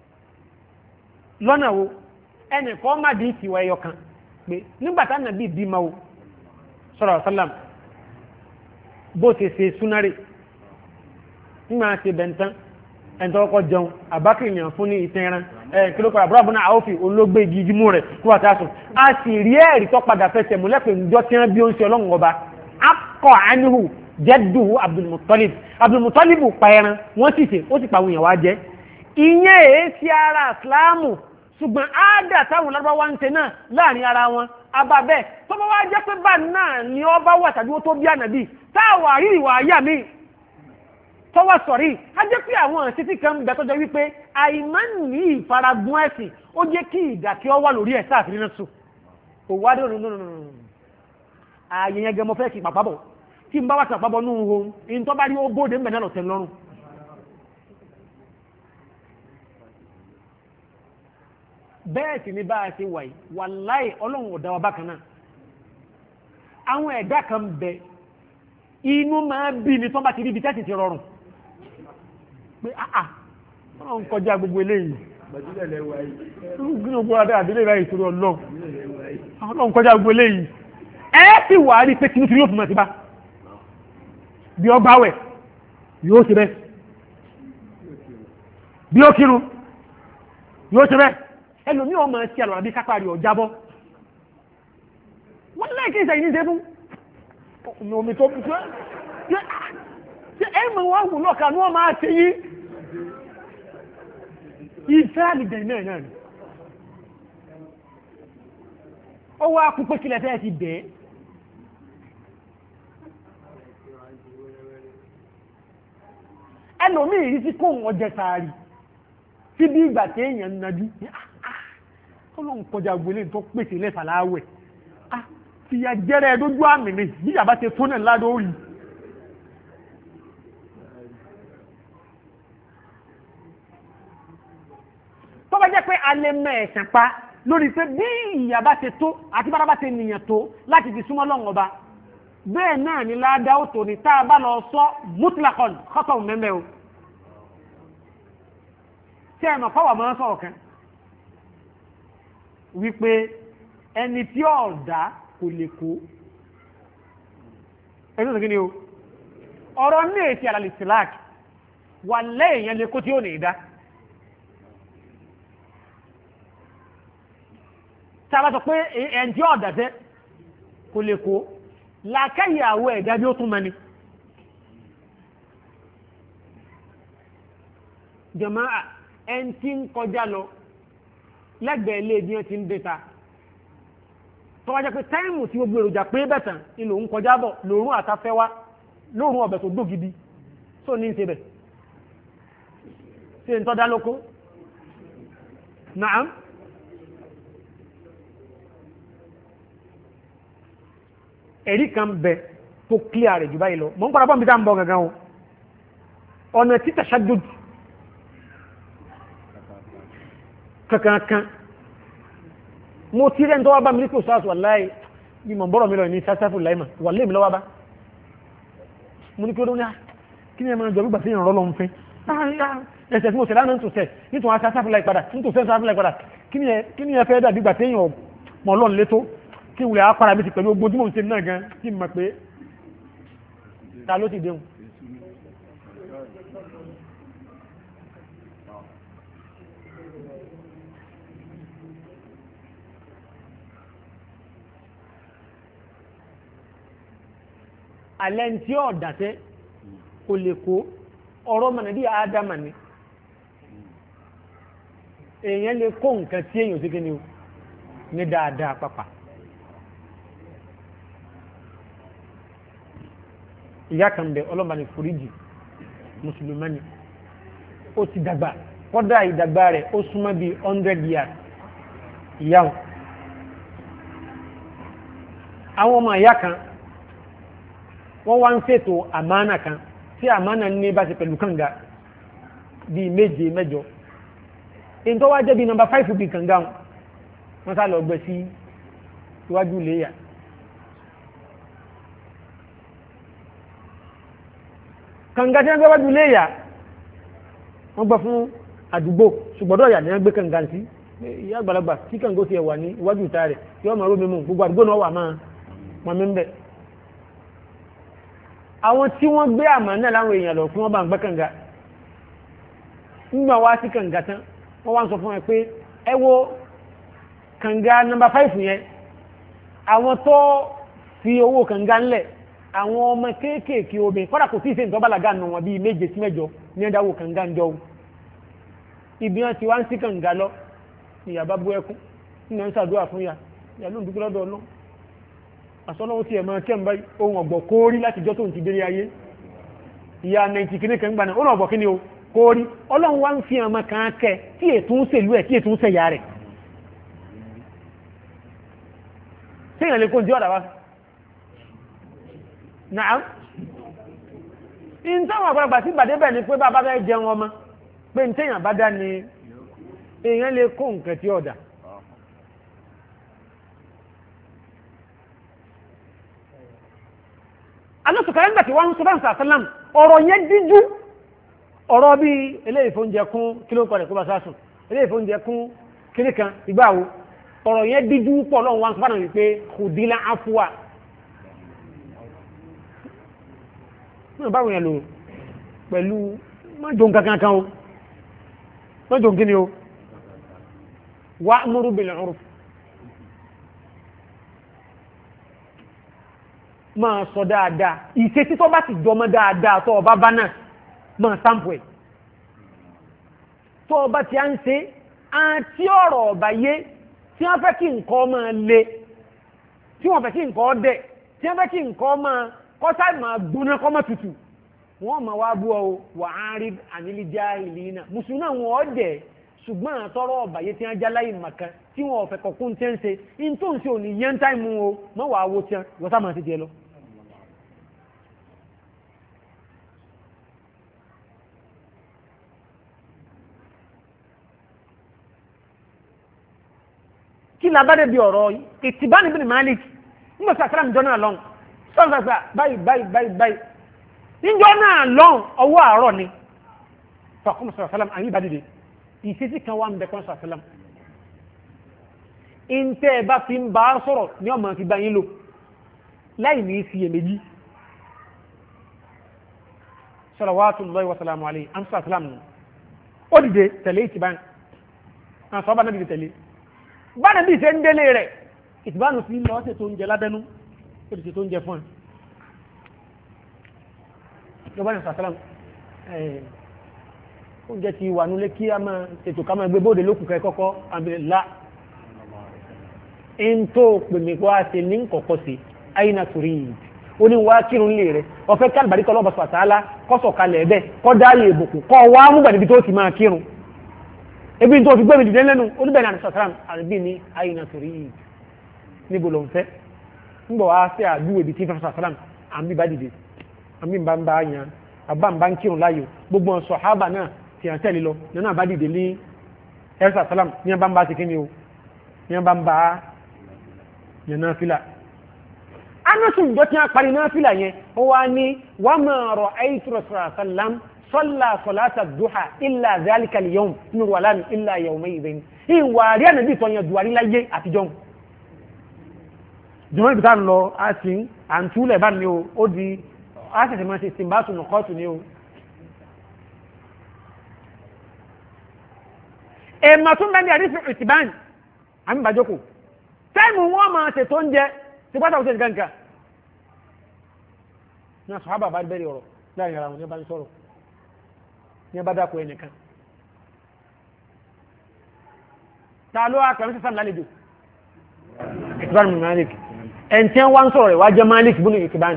lọ́nà wo ẹnìkan má di ìtìwọ̀ ẹyọ kan pé nígbàtá nàbí bímọ o sọ̀rọ̀ sálàm bó ti ṣe súnárì nígbà tí bẹ̀ntán ẹ̀ntọ́ ọkọ̀ jẹun àbákìrìyàn fún ní ìtẹ́ ẹran kílókọ̀ àbúrò àbúrò àwòfì olóògbé igi jímú rẹ̀ tó wà tásùn a sì rí ẹ̀rí tó padà fẹsẹ̀ múlẹ̀ pé ǹjọ́ tí wọ́n bí ó ń ṣe ọlọ́run ọba akọ̀ ánìhù jẹ́dùhù Abdul Muttalib Abdul Muttalib pa ẹran wọ́n sì ṣe ó sì pa àwọn èèyàn wá jẹ́ ìyẹn èé sí ara ìsìláàmù ṣùgbọ́n áádà táwọn lárúbáwá ń ṣe náà láàrin ara wọn ababẹ́ tó bá wá jẹ́ pé bá náà ni ọ bá wà tàbí ó tó bí ànàbí táwà rí ìwà àyà mi tọ́wọ́ sọ̀rí á jẹ́ pé àwọn àṣetí kan bẹ̀ tọ́jọ́ wípé àìmọ́ ní ìfaragún ẹ̀sìn ó jẹ́ kí ìdàkí ọ wà lórí ẹ̀ sáàfin náà sùn òwò adé ònà ààyè yẹn gẹ́mọ́ fẹ́ kí pàpàbọ̀ tí n bá wà sí pàpàbọ̀ ní ohun in tó bá rí ó bóde ń bẹ̀ náà lọ̀tẹ̀ lọ́rùn bẹ́ẹ̀ sì ni bá a ṣe wà yìí wàláhì ọlọ́run ọ̀dá wa bákan náà àwọn ẹ̀dá kan bẹ inú máa bí ni tó bá ti rí ibi tẹ́sì ti rọrùn pé àà ọlọ́run kọjá gbogbo eléyìí gbogbo adé àdílé ìráyìí torí ọlọ́run ọlọ́run kọjá gbogbo eléyìí ẹ sì wà rí pé tinúti yóò fún mọ́ ti bá bí ọ gbáwẹ̀ yóò ṣe bẹ́ẹ̀ bí ó kírun yóò ṣe bẹ́ẹ̀ ẹlòmí ọmọ ẹ̀sì àlọ́rà bí kápárí ọjábọ́ wọ́n lẹ́ẹ̀kí ìṣẹ̀yìn ní ṣe fún omi tó pùpù ṣe ẹ̀mọ̀ wọ́n wù lọ́ka ní wọ́n máa ṣe yí ìfẹ́ àlìjẹ̀ náà náà ó wá kú pé kílẹ̀ fẹ́ ti bẹ̀ẹ́ ẹlòmí ìrí sí kóhùn ọjẹ́ sáárì tí bí ìgbà tí èèyàn nájú ọlọ́run kọjá gbélé tó pèsè lẹ́fà láwẹ̀ ti ya jẹ́rẹ́ dójú àmì ní bí yàbá ti fún náà ládó orí tó bá jẹ́ pé a lè mẹ́ ẹ̀sàn pa lórí pé bí ìyàbá ti tó àti bára bá ti nìyàn tó láti fi súnmọ́ lọ́wọ́ ọba bẹ́ẹ̀ náà ni ládá ó tó ní tá a bá lọ sọ mutlaqan kọ́tọ̀ mẹ́mẹ́ o tí ẹ̀mọ̀ fọwọ́ mọ́ sọ̀rọ̀ kan wípé ẹni tí ọ̀dá kò lè kó ẹni tó kíni o ọ̀rọ̀ ní èsì àlàlì síláàkì wà lẹ́yìn lè kó tí ó ní ìdá tí a bá sọ pé ẹni tí ọ̀dá tẹ́ kò lè kó làákàyàwó ẹ̀dá bí ó tún mẹ́ni jàmáà ẹni tí ń kọjá lọ lẹ́gbẹ̀ẹ́ ilé ibi ẹ̀ ti ń dẹ́ta tọ́wọ́ jẹ́ pé táìmù tí gbogbo èròjà pé bẹ̀tàn ni lòun kọjá bọ̀ lòrún àtafẹ́ wá lòrún ọ̀bẹ̀ tó gbó gidi tó ní ṣe bẹ̀ ṣe ń tọ́dá lóko naam ẹ̀rí kan bẹ tó clear rẹ̀ jù báyìí lọ mọ̀ ń padà bọ́ mi dá ń bọ̀ gangan o ọ̀nà tí tashaddud kankan mo ti rẹ̀ ń tọ́wọ́ bá mi ní kò sáàsù wàláì bí mọ̀ bọ́rọ̀ mi lọ ní sásáfù láìmà wà lè mi lọ́wọ́ bá mo ní kí ó dún ní kí ni ẹ máa jọ gbígbà sí ìrànlọ́ lọ ń fẹ́ ẹsẹ̀ tí mo tẹ̀lá náà ń tòṣẹ̀ nítorí sásáfù láì padà nítorí sásáfù láì padà kí ni ẹ fẹ́ dà gbígbà tí èèyàn mọ̀ lọ́n létó kí wùlẹ̀ apára mi ti pẹ̀lú ogbó tí mo ń ṣe náà gan kí n mọ̀ pé ta ló ti déhùn alẹ́ tí ó dàtẹ́ kò lè kó ọ̀rọ̀ mọ̀nà bí ádámà ni èèyàn lè kó nǹkan tí èèyàn sí kí ni o ní dáadáa pàpà ìyá kan bẹ ọlọ́mà ní foríjì mùsùlùmí ni ó ti dàgbà kọ́dà ìdàgbà rẹ̀ ó súnmọ́ bí hundred years ìyáhùn àwọn ọmọ ìyá kan wọ́n wá ń ṣètò àmánà kan tí àmánà ní bá ṣe pẹ̀lú kànga bíi méje mẹ́jọ èyí tó wá jẹ́ bíi nọmba fáìfù bíi kànga wọ́n sá lọ gbé sí iwájú léyà kànga tí wọ́n gbé wájú léyà wọ́n gbọ́ fún àdúgbò ṣùgbọ́dọ̀ ìyà ni wọ́n gbé kànga sí ìyá àgbàlagbà tí kànga ti wà ní iwájú ìta rẹ̀ tí wọ́n máa rómi mú gbogbo àdúgbò náà wà máa wọn mi ń bẹ̀ àwọn tí wọ́n gbé àmà náà láwọn èèyàn lọ fún wọn bá ń gbẹ́ kànga nígbà wá sí kànga tán wọ́n wá ń sọ fún ẹ pé ẹ wo kànga nọmba fáìfù yẹn àwọn tó fi owó kànga ńlẹ̀ àwọn ọmọ kéékèèké obìnrin kọ́dà kò tí ì ṣe nǹkan bàlágà nù wọn bíi méje sí mẹ́jọ ní ẹ̀dáwó kànga ń jọ ibi wọn ti wá ń sí kànga lọ ìyá bá bú ẹkún nínú ń ṣàdúrà fún ya ìyá ló ń dúpẹ́ lọ́dọ̀ ọlọ́ àsọ́lọ́wọ́ tí ẹ̀ máa kẹ́ ń bá ohun ọ̀gbọ̀ kóórí láti jọ́ tó ń ti délé ayé ìyá nàìjíríà kìíní kan gbà náà ó náà ọ̀gbọ̀ kíní o kóórí ọlọ́run wá ń fi ọmọ kan kẹ tí ètò ń ṣèlú ẹ̀ tí ètò ń ṣẹ̀yà rẹ̀ séèyàn lè kó ń di ọ̀dà wá náà ní táwọn àgbàlagbà tí ìbàdí bẹ̀ ni pé bá bá fẹ́ jẹun ọmọ pé ní téèyàn bá dá ni èèyàn lè kó nǹkan tí ọ̀dà alóṣùkà nígbà tí wọ́n ń sọ bá ń sàásálàm ọ̀rọ̀ yẹn díjú ọ̀rọ̀ bí eléyìí fóúnjẹ kún kí ló ń kọ̀rẹ̀ kó bá sásùn eléyìí fóúnjẹ kún kiri kan ìgbàwo ọ̀rọ̀ yẹn díjú pọ̀ lọ́wọ́ wọn fánà wípé kùdílà áfúwà náà báwo yẹn lò pẹ̀lú mọ́jọ kankan kan o mọ́jọ kí ni o wa'muru bil 'urf máa sọ dáadáa ìṣe títọ́ bá ti jọmọ́ dáadáa tó ọba bá náà máa sáǹpù ẹ̀ tó ọba ti à ń ṣe àti ọ̀rọ̀ ọba yé tí wọ́n fẹ́ kí nǹkan máa le tí wọ́n fẹ́ kí nǹkan dẹ̀ tí wọ́n fẹ́ kí nǹkan máa kọ́sá máa gbóná kọ́ máa tutù wọ́n máa wá bú ọ wà á rí ànílíjà ìlú náà mùsùlùmí àwọn ọ̀dẹ̀ ṣùgbọ́n àtọ́rọ̀ ọba yé tí wọ́n já láyé màkà tí wọ́n fẹ́ kọ̀kún tí ń ṣe in tó ń ṣe òní yẹn táìmù o mọ́ wàá wo tí wọ́n sá máa ti jẹ lọ. kí labade bí ọ̀rọ̀ ìtìbáni bin Malik nígbà tí àkàrà níjọ́ náà lọ́n sọ́nà sàgbà báyìí báyìí báyìí báyìí níjọ́ náà lọ́n ọwọ́ àárọ̀ ni fàkọ́mù sọ̀rọ̀ sálám àyín ìbádìde ìṣesí kan wà ń bẹ kọ́nà sọ̀rọ̀ sálám ìntẹ́ ẹ bá fi ń bá sọ̀rọ̀ ní ọmọ fi bá yín lò láì ní sí èméjì salawatullahi wa salamu alayhi amsa salam nù ó dìde tẹ̀lé ìtìbáni àsọ́bà náà dìde tẹ̀lé bára bí ṣe ń délé rẹ̀ ìtìbánu sí lọ ṣe tó ń jẹ lábẹ́nú ó ti ṣe tó ń jẹ fún ẹ̀ lọ́bàá ní sàtàlám oúnjẹ ti wà nílé kí a máa ètò ká máa gbé bóde lókùnkẹ́ kọ́kọ́ àbìlá in tó pèmí wá ṣe ní kọ̀kọ́ sí àyínà torí yìí ó ní wá kírun lè rẹ̀ ọ̀fẹ́ kí àlùbáríkà ọlọ́bà sàtàlá kọ́sọ̀ kalẹ̀ ẹ̀bẹ̀ kọ́ dáyé ìbùkún kọ́ wá mú gbàdébí tó ti máa kírun ebi tó fi gbẹ́mì dìde lẹ́nu oníbẹ̀rẹ̀ àti sọ̀tàrán àrùbí ní àyínà torí yìí níbo ló ń fẹ́ ń bọ̀ wá sí àdúgbò ibi tí fẹ́ sọ̀tàrán àmì bá dìde àmì bá ń bá yan àbá ń bá ń kírun láàyò gbogbo sọ̀hábà náà ti hàn tẹ́lẹ̀ lọ nínú àbá dìde ní ẹ̀rọ sọ̀tàrán ní bá ń bá ti kíni o ní bá ń bá yẹn náà fìlà. anásùn ìjọ tí wọ́n parí náà fìlà yẹn ó wá ní wàá máa rọ̀ ayélujára sọ̀rọ̀ صلى صلاة الضحى إلا ذلك اليوم نور ولام إلا يومئذ إن واريا نبي تونيا دواري لا يي أتجون جمال بتاع لو أسين عن طول بان نيو أودي أساس ما سيستمباس نقاط نيو إما تون بني أريف إتبان أمي بجوكو تايم هو ما تتونجة تبغى تقول كذا ناس صحابة بعد بري ورو لا يرى من يبان سورو ní ọba dákọ̀ ẹnìkan ta ló àkàrí sísàm lálejò ìtìbánu mú Malik ẹn tí wọ́n sọ̀rọ̀ rẹ̀ wá jẹ́ Malik búnú ìtìbánu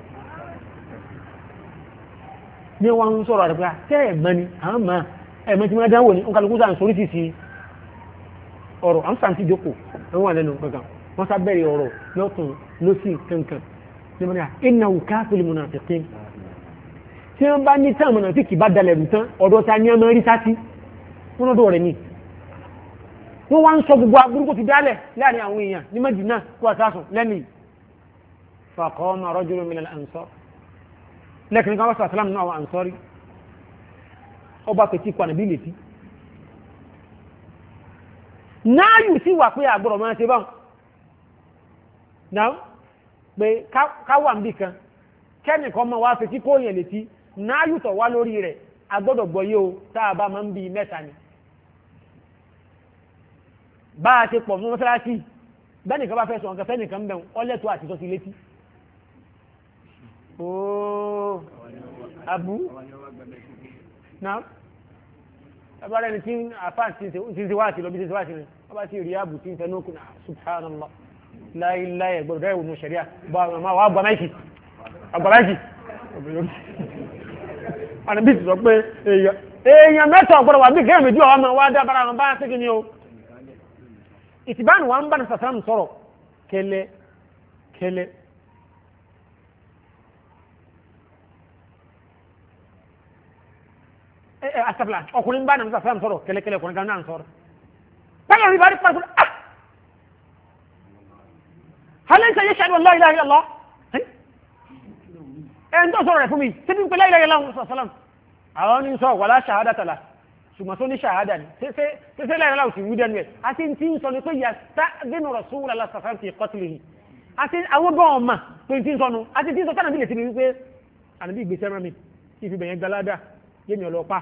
ní wọ́n sọ̀rọ̀ rẹ̀ pé tẹ́ ẹ̀gbọ́n ni àwọn máa ẹ̀mọ́ tí wọ́n dánwò ní ọkàlùkú sáà ń sorí sí sí ọ̀rọ̀ àwọn sáà ń ti jókòó wọ́n wà lẹ́nu kankan wọ́n sá bẹ̀rẹ̀ ọ̀rọ̀ lọ́tún lọ́sí kankan ní wọ́n ní à innahu kafil munafiqin tí wọ́n bá ní táàmù náà tí kì bá dalẹ̀ rù tán ọ̀dọ̀ ta ní ọmọ rí sátí wọ́n lọ́dọ̀ rẹ̀ ní wọ́n wá ń sọ gbogbo agbúrúkú ti dálẹ̀ láàrin àwọn èèyàn ní Mẹ́dínà tó àtàsùn lẹ́nu faqama rajulun min al-ansar lẹ́kìn kan wọ́n sàlámù náà àwọn ansọ́rí ọba pẹ̀tí kwanà bí lètí náà yù sí wà pé àgbọ̀rọ̀ máa ṣe báwọn náà pé káwà ń bì kan kẹ́nìkan máa wá fetí kó yẹn létí náà yùtọ̀ wá lórí rẹ̀ agbọ́dọ̀ gbọ́ yé o tá a bá máa ń bi mẹ́ta ni bá a ṣe pọ̀ fún mọ́sálásí bẹ́ẹ̀ nìkan bá fẹ́ sọ nǹkan fẹ́ nìkan bẹ̀ ọ́ lẹ́tọ̀ọ́ àti sọ́sí létí ooo abu náà abára ẹni tí àfáà tí ń ṣe wá àti lọ bí ṣe wá sí rẹ̀ wọ́n bá sì rí abu tí ń fẹ́ nókùn náà subhanallah láìláì ẹgbẹ̀rún rẹ̀ ìwòmù ṣẹ̀ríà bá wà agbàmáìkì agbàmáìkì ọ̀nà bí ti sọ pé èèyàn mẹ́ta ọ̀gbọ̀rọ̀ wà bí kéèyàn méjì ọ̀wá máa wá dábára wọn bá ṣégi ni o ìtìbánu wa ń bá ní sàfẹ́mù sọ̀rọ̀ kẹlẹ́ kẹlẹ́ ẹ ẹ asafla ọkùnrin bá ní sàfẹ́mù sọ̀rọ̀ kẹlẹ́kẹlẹ́ ọkùnrin kan náà sọ̀rọ̀ báyọ̀ rí bá rí pàṣẹ ah hálẹ́ ń sẹ́yẹ́ ṣáà ní la ilaha illallah ẹ̀ ń tó sọ̀rọ̀ rẹ̀ fún mi tí bí ń pẹ́ la ilaha illallah sàlám àwọn ní sọ wàlá ṣàhádà tàlà ṣùgbọ́n tó ní ṣàhádà ní tẹ́sẹ́ láìrẹ́lá òsì wí dẹ́nu ẹ̀ àti tí ń sọ ní pé yà dínú Rasulullah sàfẹ́ ti qatlihi àti àwọn gbọ́n ọmọ pé tí ń sọnu àti tí ń sọ tánà bí lè ti ní wípé ànàbí ìgbésẹ̀ mẹ́rin kí fi bẹ̀yẹn galada yémi ọlọ́pàá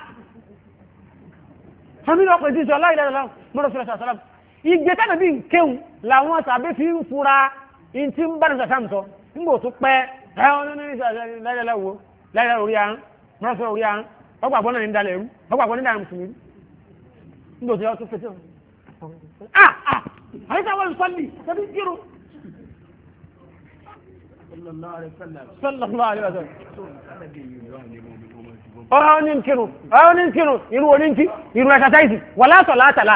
fami lọ pé tí ń sọ láìrẹ́lá mọ́rọ̀ sọ́lá sàlám ìgbé tánà bí kéwù làwọn sàbẹ́ fi ń fura in tí ń bá ní sàfẹ́ sọ nígbò tó pẹ́ láìrẹ́lá mọ́sán orí ahọ́n ọgbàgbọ́n náà ní dalẹ̀ ẹ̀rú ọgbàgbọ́n ní dalẹ̀ mùsùlùmí nígbò tí ó tó fẹ́tẹ̀ ah ah àyíká wọn sọ́lì tàbí kírun sallallahu alaihi wasallam ọ̀hún ní kírun ọ̀hún ní kírun irú oníkí irú ẹ̀sàtáìsì wà látọ̀ látàlá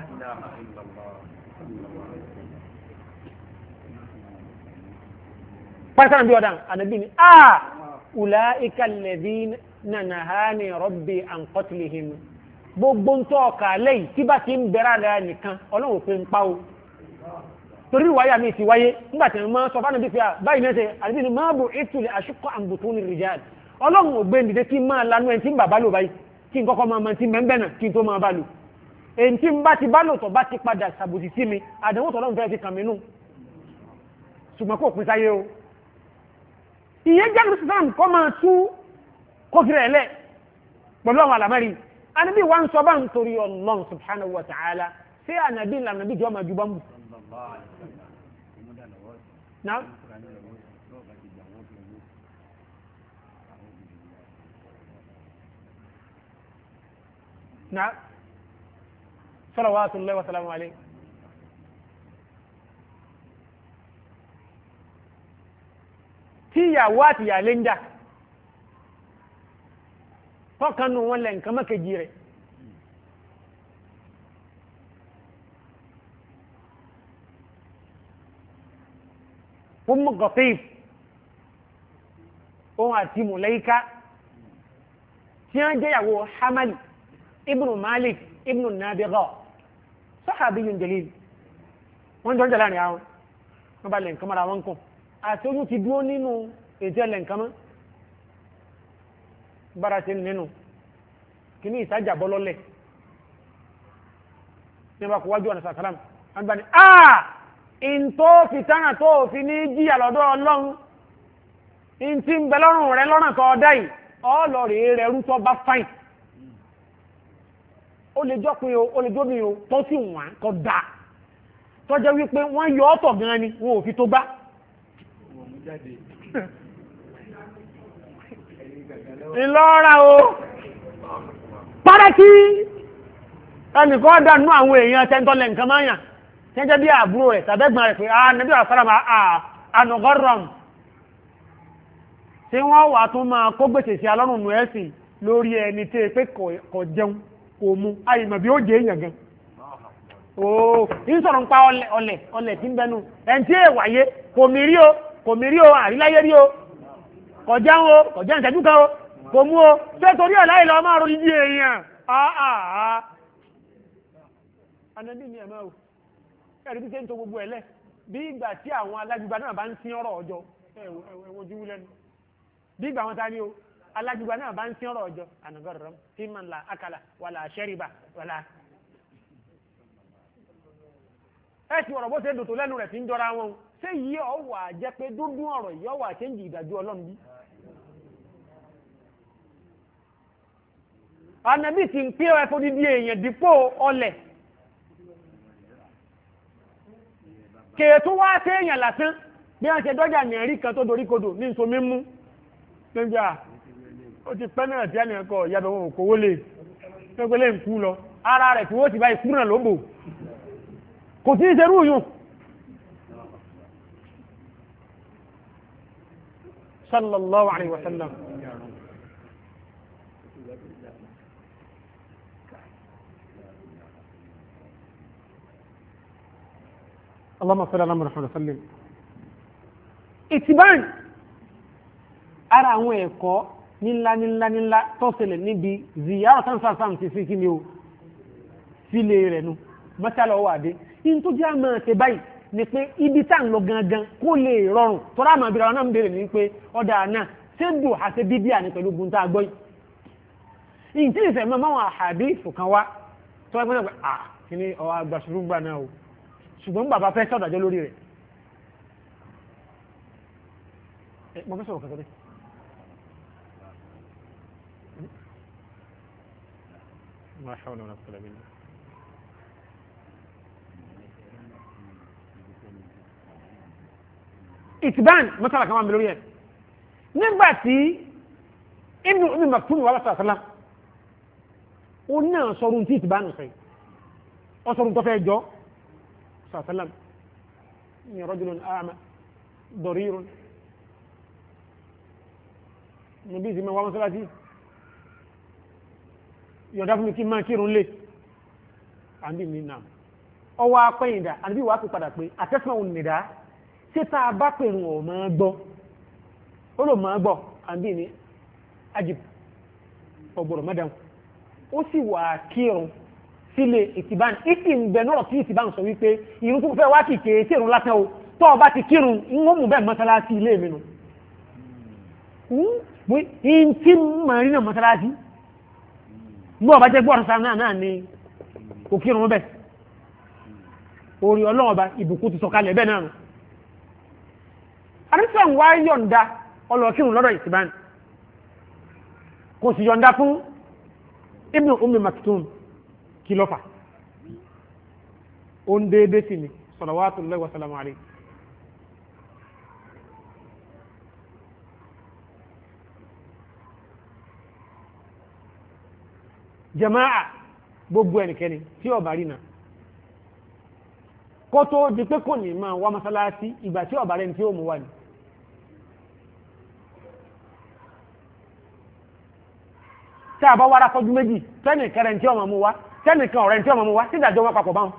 pàtàkì bí ọ̀dá àdàbí ni ah ulaika alladhina nanahani rabbi an qatlihim gbogbo ń tọ́ ọ̀kà lẹ́yìn tí bá ti ń bẹ̀rẹ̀ àdára nìkan ọlọ́run pé ń pa o torí wáyà mi ti wáyé nígbàtí wọ́n sọ fánà bí fi báyìí mẹ́sẹ̀ àdébí ni máa bù ìtùlẹ̀ àṣùkọ́ àǹbùtù ní rìjáàd ọlọ́run ò gbé nìdé tí máa lanú ẹni tí ń bà bá lò báyìí kí n kọ́kọ́ máa mọ tí mẹ́ńbẹ́ náà kí n tó máa bá lò èyí tí ń bá ti bá lò tọ̀ bá ti padà sàbòsí sí mi àdéhùn tọ́lọ́run fẹ́ẹ́ fi kàn mí nù ṣùgbọ́n kò pín sáyé o ìyẹn jẹ́ kristian kọ́ máa tú kófìrẹ̀ ẹ̀lẹ́ pẹ̀lú àwọn àlàmẹ́rin anábí wa ń sọ bá ń torí Ọlọ́run subhanahu wa ta'ala sí ànàbí ìlànàbí jọ máa jùbọ́ mú na salawatullahi wa salamu alayhi tí ìyàwó àti ìyàlé ń jà tọ́kànnù wọn lẹ nǹkan mọ́kèjì rẹ̀ Ummu Ghatif ohun àti Mulaika tí wọ́n jẹ́ ìyàwó Hamali ibnu Malik ibnu Nabigha sahabiyyun jalil wọ́n jọ ń jà láàrin àwọn wọ́n bá lẹ nǹkan mọ́ra wọn kàn àti ojú ti dúró nínú ètò ẹlẹ̀ nǹkan mọ́ bára ṣe nínú kì ní ìsájà bọ́lọ́lẹ̀ ní ọba kò wájú ọ̀nà sàkàràm àgbà ní àà in tó fi tánà tó fi ní jíyà lọ́dọ̀ Ọlọ́run in ti ń bẹ lọ́rùn rẹ lọ́nà tó ọdá yìí ọlọ́rẹ̀ rẹ̀ rú tó bá fáìn ó lè jọ́pin o ó lè jóbi o tó sì wọ́n kọ́ dáa tó jẹ́ wípé wọ́n yọ ọ́tọ̀ gan ni wọn ò fi tó gbá ìlọ́ra o pàdé tí ẹnìkan dánú àwọn èèyàn tẹ́ntọ́lẹ̀ nǹkan máa yàn tẹ́jẹ́ bí àbúrò rẹ̀ tàbẹ́gbọ̀n rẹ̀ pé a nẹ́bí àsáramà ànàgọ́rọ̀m tí wọ́n wà tún máa kó gbèsè sí alọ́rùn nù ẹ̀sìn lórí ẹni tí pé kò jẹun kò mú ayìmọ̀ bí ó jẹ́ èèyàn gan ooo ń sọ̀rọ̀ ń pa ọlẹ̀ ọlẹ̀ tí ń bẹnu ẹni tí èèwàyé kò mí rí o kò mí rí o àríláyé rí o kọjá o kọjá ìṣẹ́jú kan o kò mú o ṣé torí ẹ̀ láì lọ máa ro dídí èèyàn àà anẹ́bí ni ẹ̀mọ́ o ẹ̀rí bí ṣe ń to gbogbo ẹ̀lẹ́ bí ìgbà tí àwọn alájùgbà náà bá ń sin ọ̀rọ̀ ọjọ́ ẹ̀wọ̀jú lẹ́nu bí ìgbà wọn ta ní o alájùgbà náà bá ń sin ọ̀rọ̀ ọjọ́ ànàgọ́rọ̀ tí mà ń la akala wàlà ṣẹ́ríbà wàlà ẹ̀ ti ọ̀rọ̀ bó ṣe dòtò lẹ́nu rẹ̀ ti ń jọra wọn ṣé yìí ọ wà jẹ́ pé dúdú ọ̀rọ̀ yìí ọ wà ṣéǹjì ìdájọ́ ọlọ́run bí. ànàbí ti ń pé ẹ̀fọ́ dídí èèyàn dípò ọlẹ̀ kèétú wá sí èèyàn lásán bí wọ́n ṣe dọ́jà ní ẹ̀rí kan tó dorí kodò ní nsomi mú nígbà ó ti pẹ́ náà tí a nìkan kọ ìyàbẹ̀ wọn kò wọlé pẹ́pẹ́lẹ́ ń kú lọ ara rẹ̀ tí wọ́n ti bá ikú náà lóbò kò sí ìṣerú yùn sallallahu alaihi wasallam Allahumma salli ala Muhammad sallim ìtìbáàn ara àwọn ẹ̀kọ́ nílá nílá nílá tó ṣẹlẹ̀ níbi ziyara sánsásán ti sí kí ni o sílé rẹ̀ nu mọ́sálọ̀ wà dé in tó jẹ́ àmà ṣe báyìí ni pé ibi tá ń lọ gangan kó lè rọrùn tọ́rọ àmà ìbíra náà ń bèèrè ní pé ọdá náà ṣé dù àṣẹ bíbí àní pẹ̀lú gun tá a gbọ́ yìí in tí ìfẹ́ mọ́ máwọn àhàdí ìfòkan wá tó ẹgbẹ́ náà pé à kí ni ọwọ́ agbàṣurúgbà náà o ṣùgbọ́n bàbá fẹ́ sọ̀dájọ́ lórí rẹ̀ mo fẹ́ sọ̀rọ̀ kankan dé ما حول ولا قوة إلا بالله ìtìbáàn mọ́sálà kan wà mí lórí ẹ̀ nígbà tí Ibn Umm Maktum wà lọ́sọ̀ àṣálà ó náà sọ̀rọ̀ tí ìtìbáàn sọ ọ sọ̀rọ̀ tó fẹ́ jọ sàṣálà ní rajulun a'ma darirun níbi ìsinmi wà mọ́sálà tí yọ̀dá fún mi kí máa kírun lé àbí mi náà ọwọ́ apẹ́yìndà àbí wàá fi padà pé àtẹ́sán òun nìdá tí tá a bá pèrún ọ̀ máa gbọ́ ó lò máa gbọ́ àbí mi ajib ọgbọ̀rọ̀ mẹ́dàn ó sì wà kírun sílé ìtìbán ìtì ń bẹ náà tí ìtìbán sọ wípé irun tó fẹ́ wá kì kéé tí irun lásán o tó o bá ti kírun ń wọ́n mú bẹ́ẹ̀ mọ́sálásí ilé mi nù ń tí màá rí náà mọ́sálásí mú ọba jẹ́ gbọ́ọ̀rọ̀ sáà náà ní òkírùn bẹ́ orí ọlọ́ọ̀ba ìbùkún ti sọ̀kalẹ̀ bẹ́ náà àrísàn wá yọ̀ǹda ọlọ́ọ̀kírùn lọ́dọ̀ ìtìbán kò sì yọ̀ǹda fún Ibn Umm Maktum kí lọ́fà ó ń déédé sí ni salawatullahi wa salamu alayhi jama'a gbogbo ẹnikẹni tí ó bá rí náà kó tó di pé kò ní máa wá mọ́sálásí ìgbà tí ó bá rẹ̀ tí ó mú wà ní tí a bá wára fọ́jú méjì tẹ́nìkẹrẹ tí ó máa mú wá tẹ́nìkan ọ̀rẹ́ tí ó máa mú wá sí ìdájọ́ wọn papọ̀ báwọn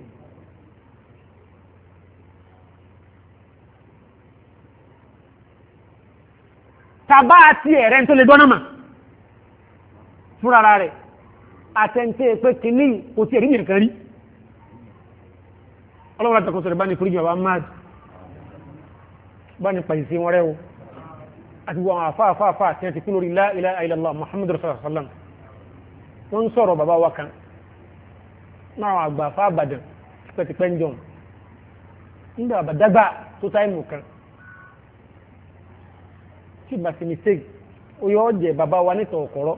tàbá àti ẹ̀rẹ́ tó lè gbọ́nà mà fúnra rẹ̀ àtẹ́ntẹ́ pé kìíní kò tí ẹ̀rí nìkan rí ọlọ́wọ́n àtàkùn sọ̀rọ̀ bá ní fúríjì ọba máa bá ní pàìsí wọn rẹ̀ o àti wọn àfáàfáàfá tí wọ́n ti kú lórí la ilaha illallah muhammadu rasulullah sallam wọ́n ń sọ̀rọ̀ bàbá wa kan náà àgbà fáàbàdàn pẹ̀tìpẹ́ ń jọun nígbà àbàdágbà tó táìmù kan tí bá sí mistake ó yọ ọ́ bàbá wa nítọ̀ ọ̀kọ̀rọ̀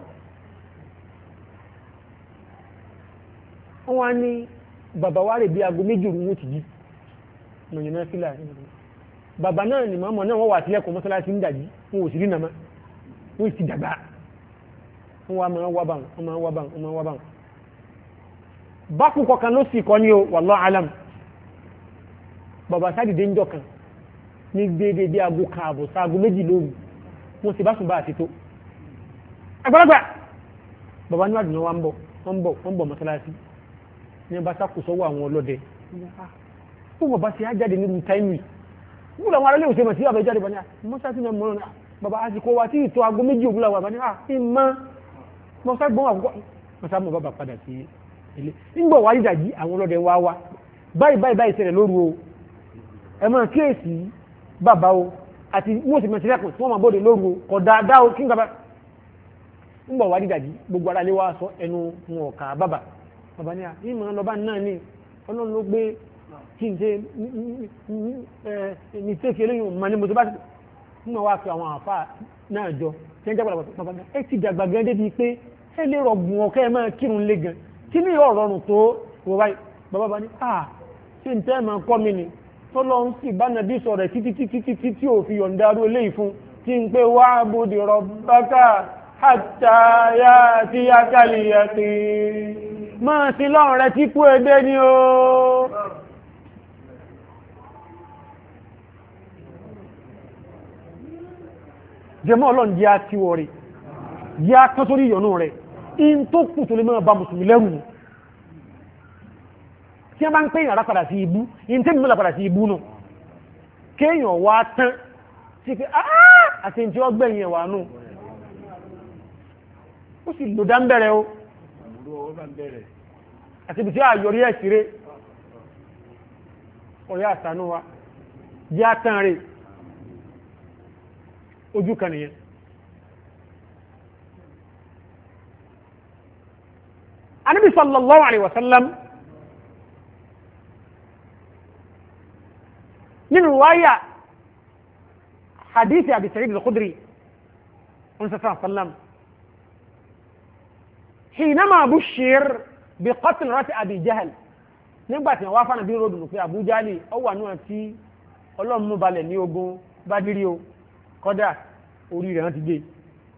wọ́n ní bàbá wa rẹ̀ bí aago méjì òru wó ti jí mọ̀nyẹ̀ náà sílẹ̀ bàbá náà ni màmá náà wọ́n wà sílẹ̀ kọ́ mọ́sálásí ń dàjí wọn ò sì rí nàmá wọ́n sì dàgbà wọ́n wá máa wá báwọn wọ́n máa wá báwọn wọ́n máa wá báwọn. bákùn kọ̀ọ̀kan ló sì kọ́ ní o wallahu alam bàbá sádìdé ń jọ kan ní déédéé bí aago kan àbọ̀ sáago méjì lóru wọ́n sì bá sùn bá àti tó. àgbàlagbà bàbá níwájú náà wá ń bọ̀ wọ́n ń bọ̀ wọ́n ń bọ̀ mọ́sálásí ní ọba sákòsọ́wọ́ àwọn ọlọ́dẹ ó bàbá sí ájáde nínú táìmì wúlò àwọn aráàlú òṣèlú tí ọba ìjáde bá ní à mọ́sáàtì náà mọ́rán bàbá àsìkò wa tí ìtọ́ aago méjì òwúlò àwọn àbá ní à ìmọ̀ mọ́sáàgbọ́n àkọ́kọ́ mọ́sáàmù bàbá padà sí ilé nígbà wà ní ìdajì àwọn ọlọ́dẹ wá wá báyìí báyìí báyìí ṣẹlẹ̀ lóru o ẹ máa kíyèsí bàbá o àti wọ́n sì mọ̀ sílẹ̀kùn tí wọ́n máa bọ́dẹ lóru o kọ̀ dáadáa o kí n gbà nígbà wà ní ìdajì gbogbo ara lé wá sọ ẹnu wọn ọ̀kà bàbá bàbá ní à ìmọ̀ lọ́ba náà ní ọlọ́run ló gbé kí n ṣe ní tẹ́kì eléyìn ma ní mo tó bá mọ̀ wá fi àwọn àfá náà jọ tí ń jágbàlá bàbá náà ẹ ti dàgbà gan débi pé ẹ lè rọ̀gùn ọ̀kẹ́ máa kírun lé gan kí ní ọ̀rọ̀rùn tó wọ báyìí bàbá bá ní à ṣe ń tẹ́ máa kọ́ mi ni tó lọ ń sì bá nàbí sọ̀rọ̀ títí títí títí tí ò fi yọ̀ǹda rú eléyìí fún tí ń pé wa'budi rabbaka hatta ya'tiyakal yaqin máa sí lọ́rùn rẹ tí kú èdè ni ó. jẹmọ́ ọlọ́run jẹ́ àti wọ̀rẹ̀ jẹ́ àkán sórí ìyọ̀nú rẹ̀ in tó kù tó lè mọ́ bá mùsùlùmí lẹ́rù tí a bá ń pè yàn rápadà sí ibú in tí mímọ́lá padà sí ibú nù kéèyàn wá tán sí pé àti tí ó gbẹ̀yìn ẹ̀wà nù ó sì lò dá ń bẹ̀rẹ̀ o àti ibi tí a yọrí ẹ̀ síré ọ̀yá àtànú wa jẹ́ àtàn rẹ̀ ojú kan nìyẹn. Ànábì sallallahu alaihi wasallam nínú wáyà hadithi Abi Sa'id al-Khudri sallam hinama bushir bi qatl rati Abi Jahl nígbàtí wọ́n wá fánà bí ròdùnú pé Abu Jali ó wà náà tí Ọlọ́run mú balẹ̀ ní ogun Badiri o kọ́dá orí rẹ̀ wọ́n ti gbé.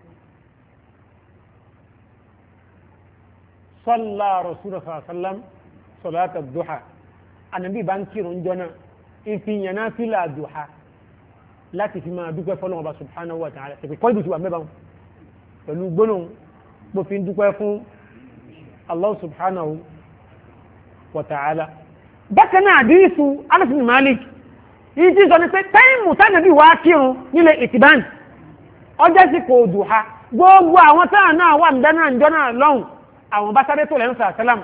Salla Rasulullah sallam salata duha Ànábì bá ń kírun jọ́nà ìfìyàn náà fílà duha láti fi máa dúpẹ́ fọ́lọ́run Ọba subhanahu wa ta'ala ẹ̀pẹ̀ kọ́ ìbùsùn wà mẹ́bàá pẹ̀lú gbónà bó fi ń dúpẹ́ fún Allah subhanahu wa ta'ala. Bákan náà àdírísù Anas bin Malik yìí tí sọ ní pé táìmù tánàbí wá kírun nílé ìtìbán ọjọ́ sí kò dùhá gbogbo àwọn táà náà wà nìdáná ìjọ náà lọ́hùn àwọn bá sáré tó lẹ́nu sàásálàm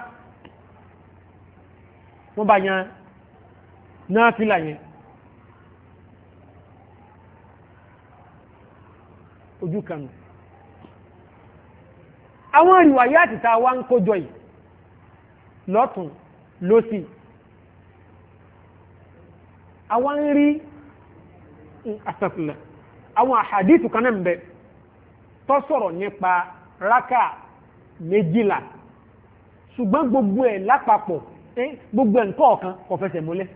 wọ́n bá yan náà fílà yẹn ojú kanu àwọn ìrìwàyá àti ta wá ń kójọ yìí lọ́tún lósì àwọn ń rí àtàkùnlẹ̀ àwọn àhàdìtù kan náà ń bẹ tó sọ̀rọ̀ nípa rákà méjìlá ṣùgbọ́n gbogbo ẹ̀ lápapọ̀ gbogbo ẹ̀ nǹkan ọ̀kan kò fẹsẹ̀ múlẹ̀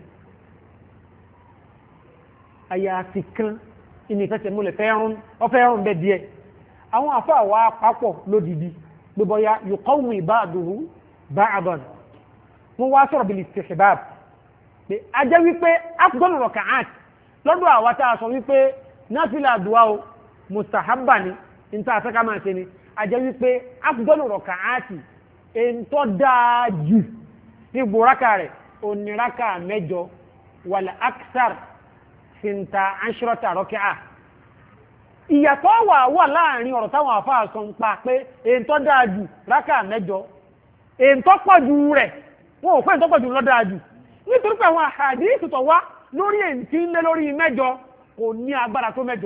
àyàfi kan ìní fẹsẹ̀ múlẹ̀ fẹ́rún ọfẹ́rún bẹ́ díẹ̀ àwọn àfáà wá papọ̀ lódìdí gbogbo ya yuqawwi ba'duhu ba'dan wọ́n wá sọ̀rọ̀ bil istihbab pé a jẹ́ wípé afdal raka'at lọ́dọ̀ àwátá sọ wípé náfílà dùwà o mustahabba ni in ta saka máa ṣe ni a jẹ́ wípé afdal raka'ati in tó dáa jù ní gbòrákà rẹ̀ oníraka mẹ́jọ wal aksar sinta ashrata raka'a ìyàtọ̀ wà wà láàrin ọ̀rọ̀ táwọn àfáà sọ ń pa pé èyí tó dáa jù rákà mẹ́jọ èyí tó pọ̀ jù rẹ̀ wọ́n ò pẹ́ tó pọ̀ jù lọ́dáa jù nítorí pé àwọn àhàdíìsì tó wá lórí èyí tí ń lé lórí mẹ́jọ kò ní agbára tó mẹ́jọ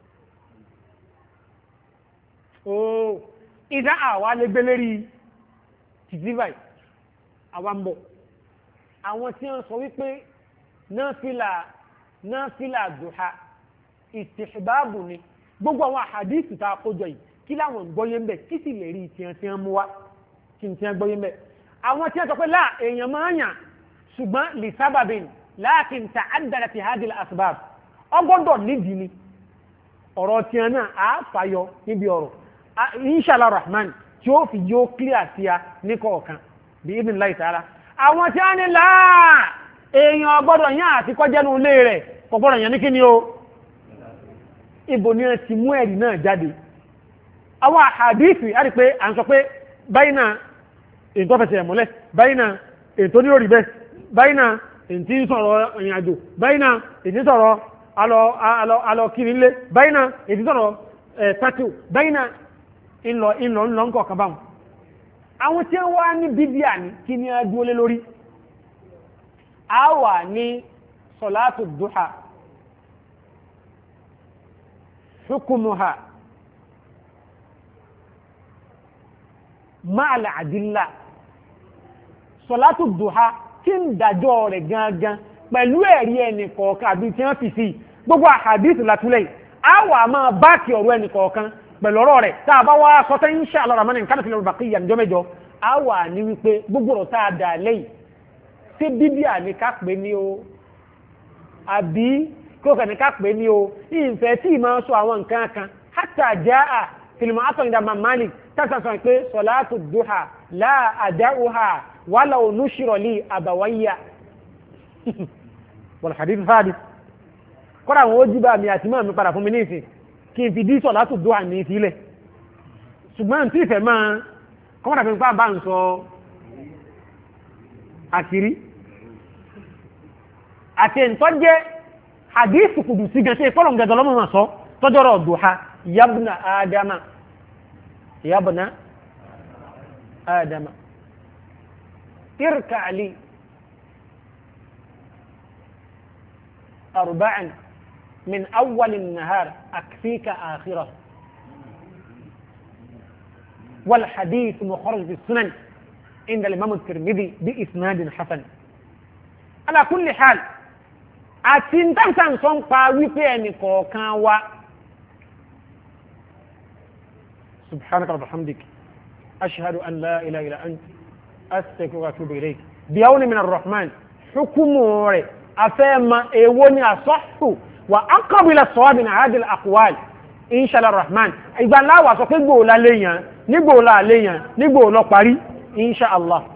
ooo ìdá àwa lè gbé lérí títí báyìí àwa ń bọ̀ àwọn tí wọ́n sọ wípé náfìlà náfìlà dùhà ìstìhbábù ni gbogbo àwọn àhàdíìsì tá a kójọ yìí kí láwọn gbọ́yé ń bẹ̀ kí sì lè rí tiẹ̀ tí wọ́n mú wá kí n tiẹ̀ gbọ́yé ń bẹ̀ àwọn tí wọ́n sọ pé láà èèyàn máa ń yàn ṣùgbọ́n lè sábàbìn láàkín ta'addada fi hadhihi al-asbab ọgbọ́dọ̀ nídìí ni ọ̀rọ̀ tiẹ̀ náà á fàyọ níbi ọ̀rọ̀ inshallah rahman tí ó fi yóò clear sí a ní kọ̀ọ̀kan bí idhnillahi ta'ala àwọn tí wọ́n ní láà èèyàn ọgbọ́dọ̀ yàn àti kọjẹ́nu ilé rẹ̀ kọ̀gbọ́dọ̀ yàn ní kí ni o ibo ni ẹ ti mú ẹ̀rí náà jáde àwọn àhàdíìsì á rí pé à ń sọ pé báyìí náà èyí tó fẹsẹ̀ ẹ̀mọ́lẹ̀ báyìí náà èyí tó nílò rí bẹ́ẹ̀ báyìí náà èyí tí ń sọ̀rọ̀ ìrìn àjò báyìí náà èyí tí ń sọ̀rọ̀ alọ kiri ńlé báyìí náà èyí tí ń sọ̀rọ̀ pátio báyìí náà ńlọ ńlọ ńlọ ńkọ̀ kan báwọn. àwọn tí wọ́n wá ní bíbíà ní kí ni a dúró lé lórí a wà ní sọ̀látù dùhà hukumuha máàlá àdílà sọ̀látù dùhá kí ń dájọ́ rẹ̀ gangan pẹ̀lú ẹ̀rí ẹni kọ̀ọ̀kan àbí tí wọ́n fi sí gbogbo àhàdíìsì látúlẹ̀ a wà máa báàkì ọ̀rọ̀ ẹni kọ̀ọ̀kan pẹ̀lú ọ̀rọ̀ rẹ̀ tá a bá wá sọ́tẹ́ insha Allah rahman nǹkan àti ìlú bàkìyà níjọ́ mẹ́jọ a wà ní wípé gbogbo ọ̀rọ̀ tá a dà lẹ́yìn tí bíbí àní ká pé ní o àbí kí ó kẹ́ni ká pè ní o ìfẹ́ tí ì máa sọ àwọn nǹkan kan hátà já à tìlùmọ̀ àtọ̀nìdà mamalik tàṣà sọ pé sọ̀látù duha láà àdáhùhà wàlà onúṣìrọ̀lì àbàwáyà wal hadith fàdí kọ́ra àwọn ó jíbà mi àti máa mi padà fún mi ní ìsìn kí n fi dí sọ̀látù duha ní ìfilẹ̀ ṣùgbọ́n tí ìfẹ́ máa kọ́mọ̀dà fi ń pàbá ń sọ àkìrí àti ẹ̀ntọ́ jẹ́ hadith kùdù sí gan tí ìfọ́lọ̀ gẹ̀gẹ̀ lọ́mọ̀ máa sọ tọ́jọ́rọ̀ duha yabna adama yabna adama irka ali arba'an min awwal an-nahar akfika akhirah والحديث مخرج في السنن عند الإمام الترمذي بإسناد حسن على كل حال أتنتم سنصن قاوي في كوكاوا سبحانك رب الحمدك أشهد أن لا إله إلا أنت أستغفرك وأتوب إليك بيون من الرحمن حكمه أفهم إيوني أصح وأقبل الصواب من هذه الأقوال إن شاء الله الرحمن إذا لا واسقط بولا ليا nígbò láàléyàn nígbò lọ parí inṣáàlá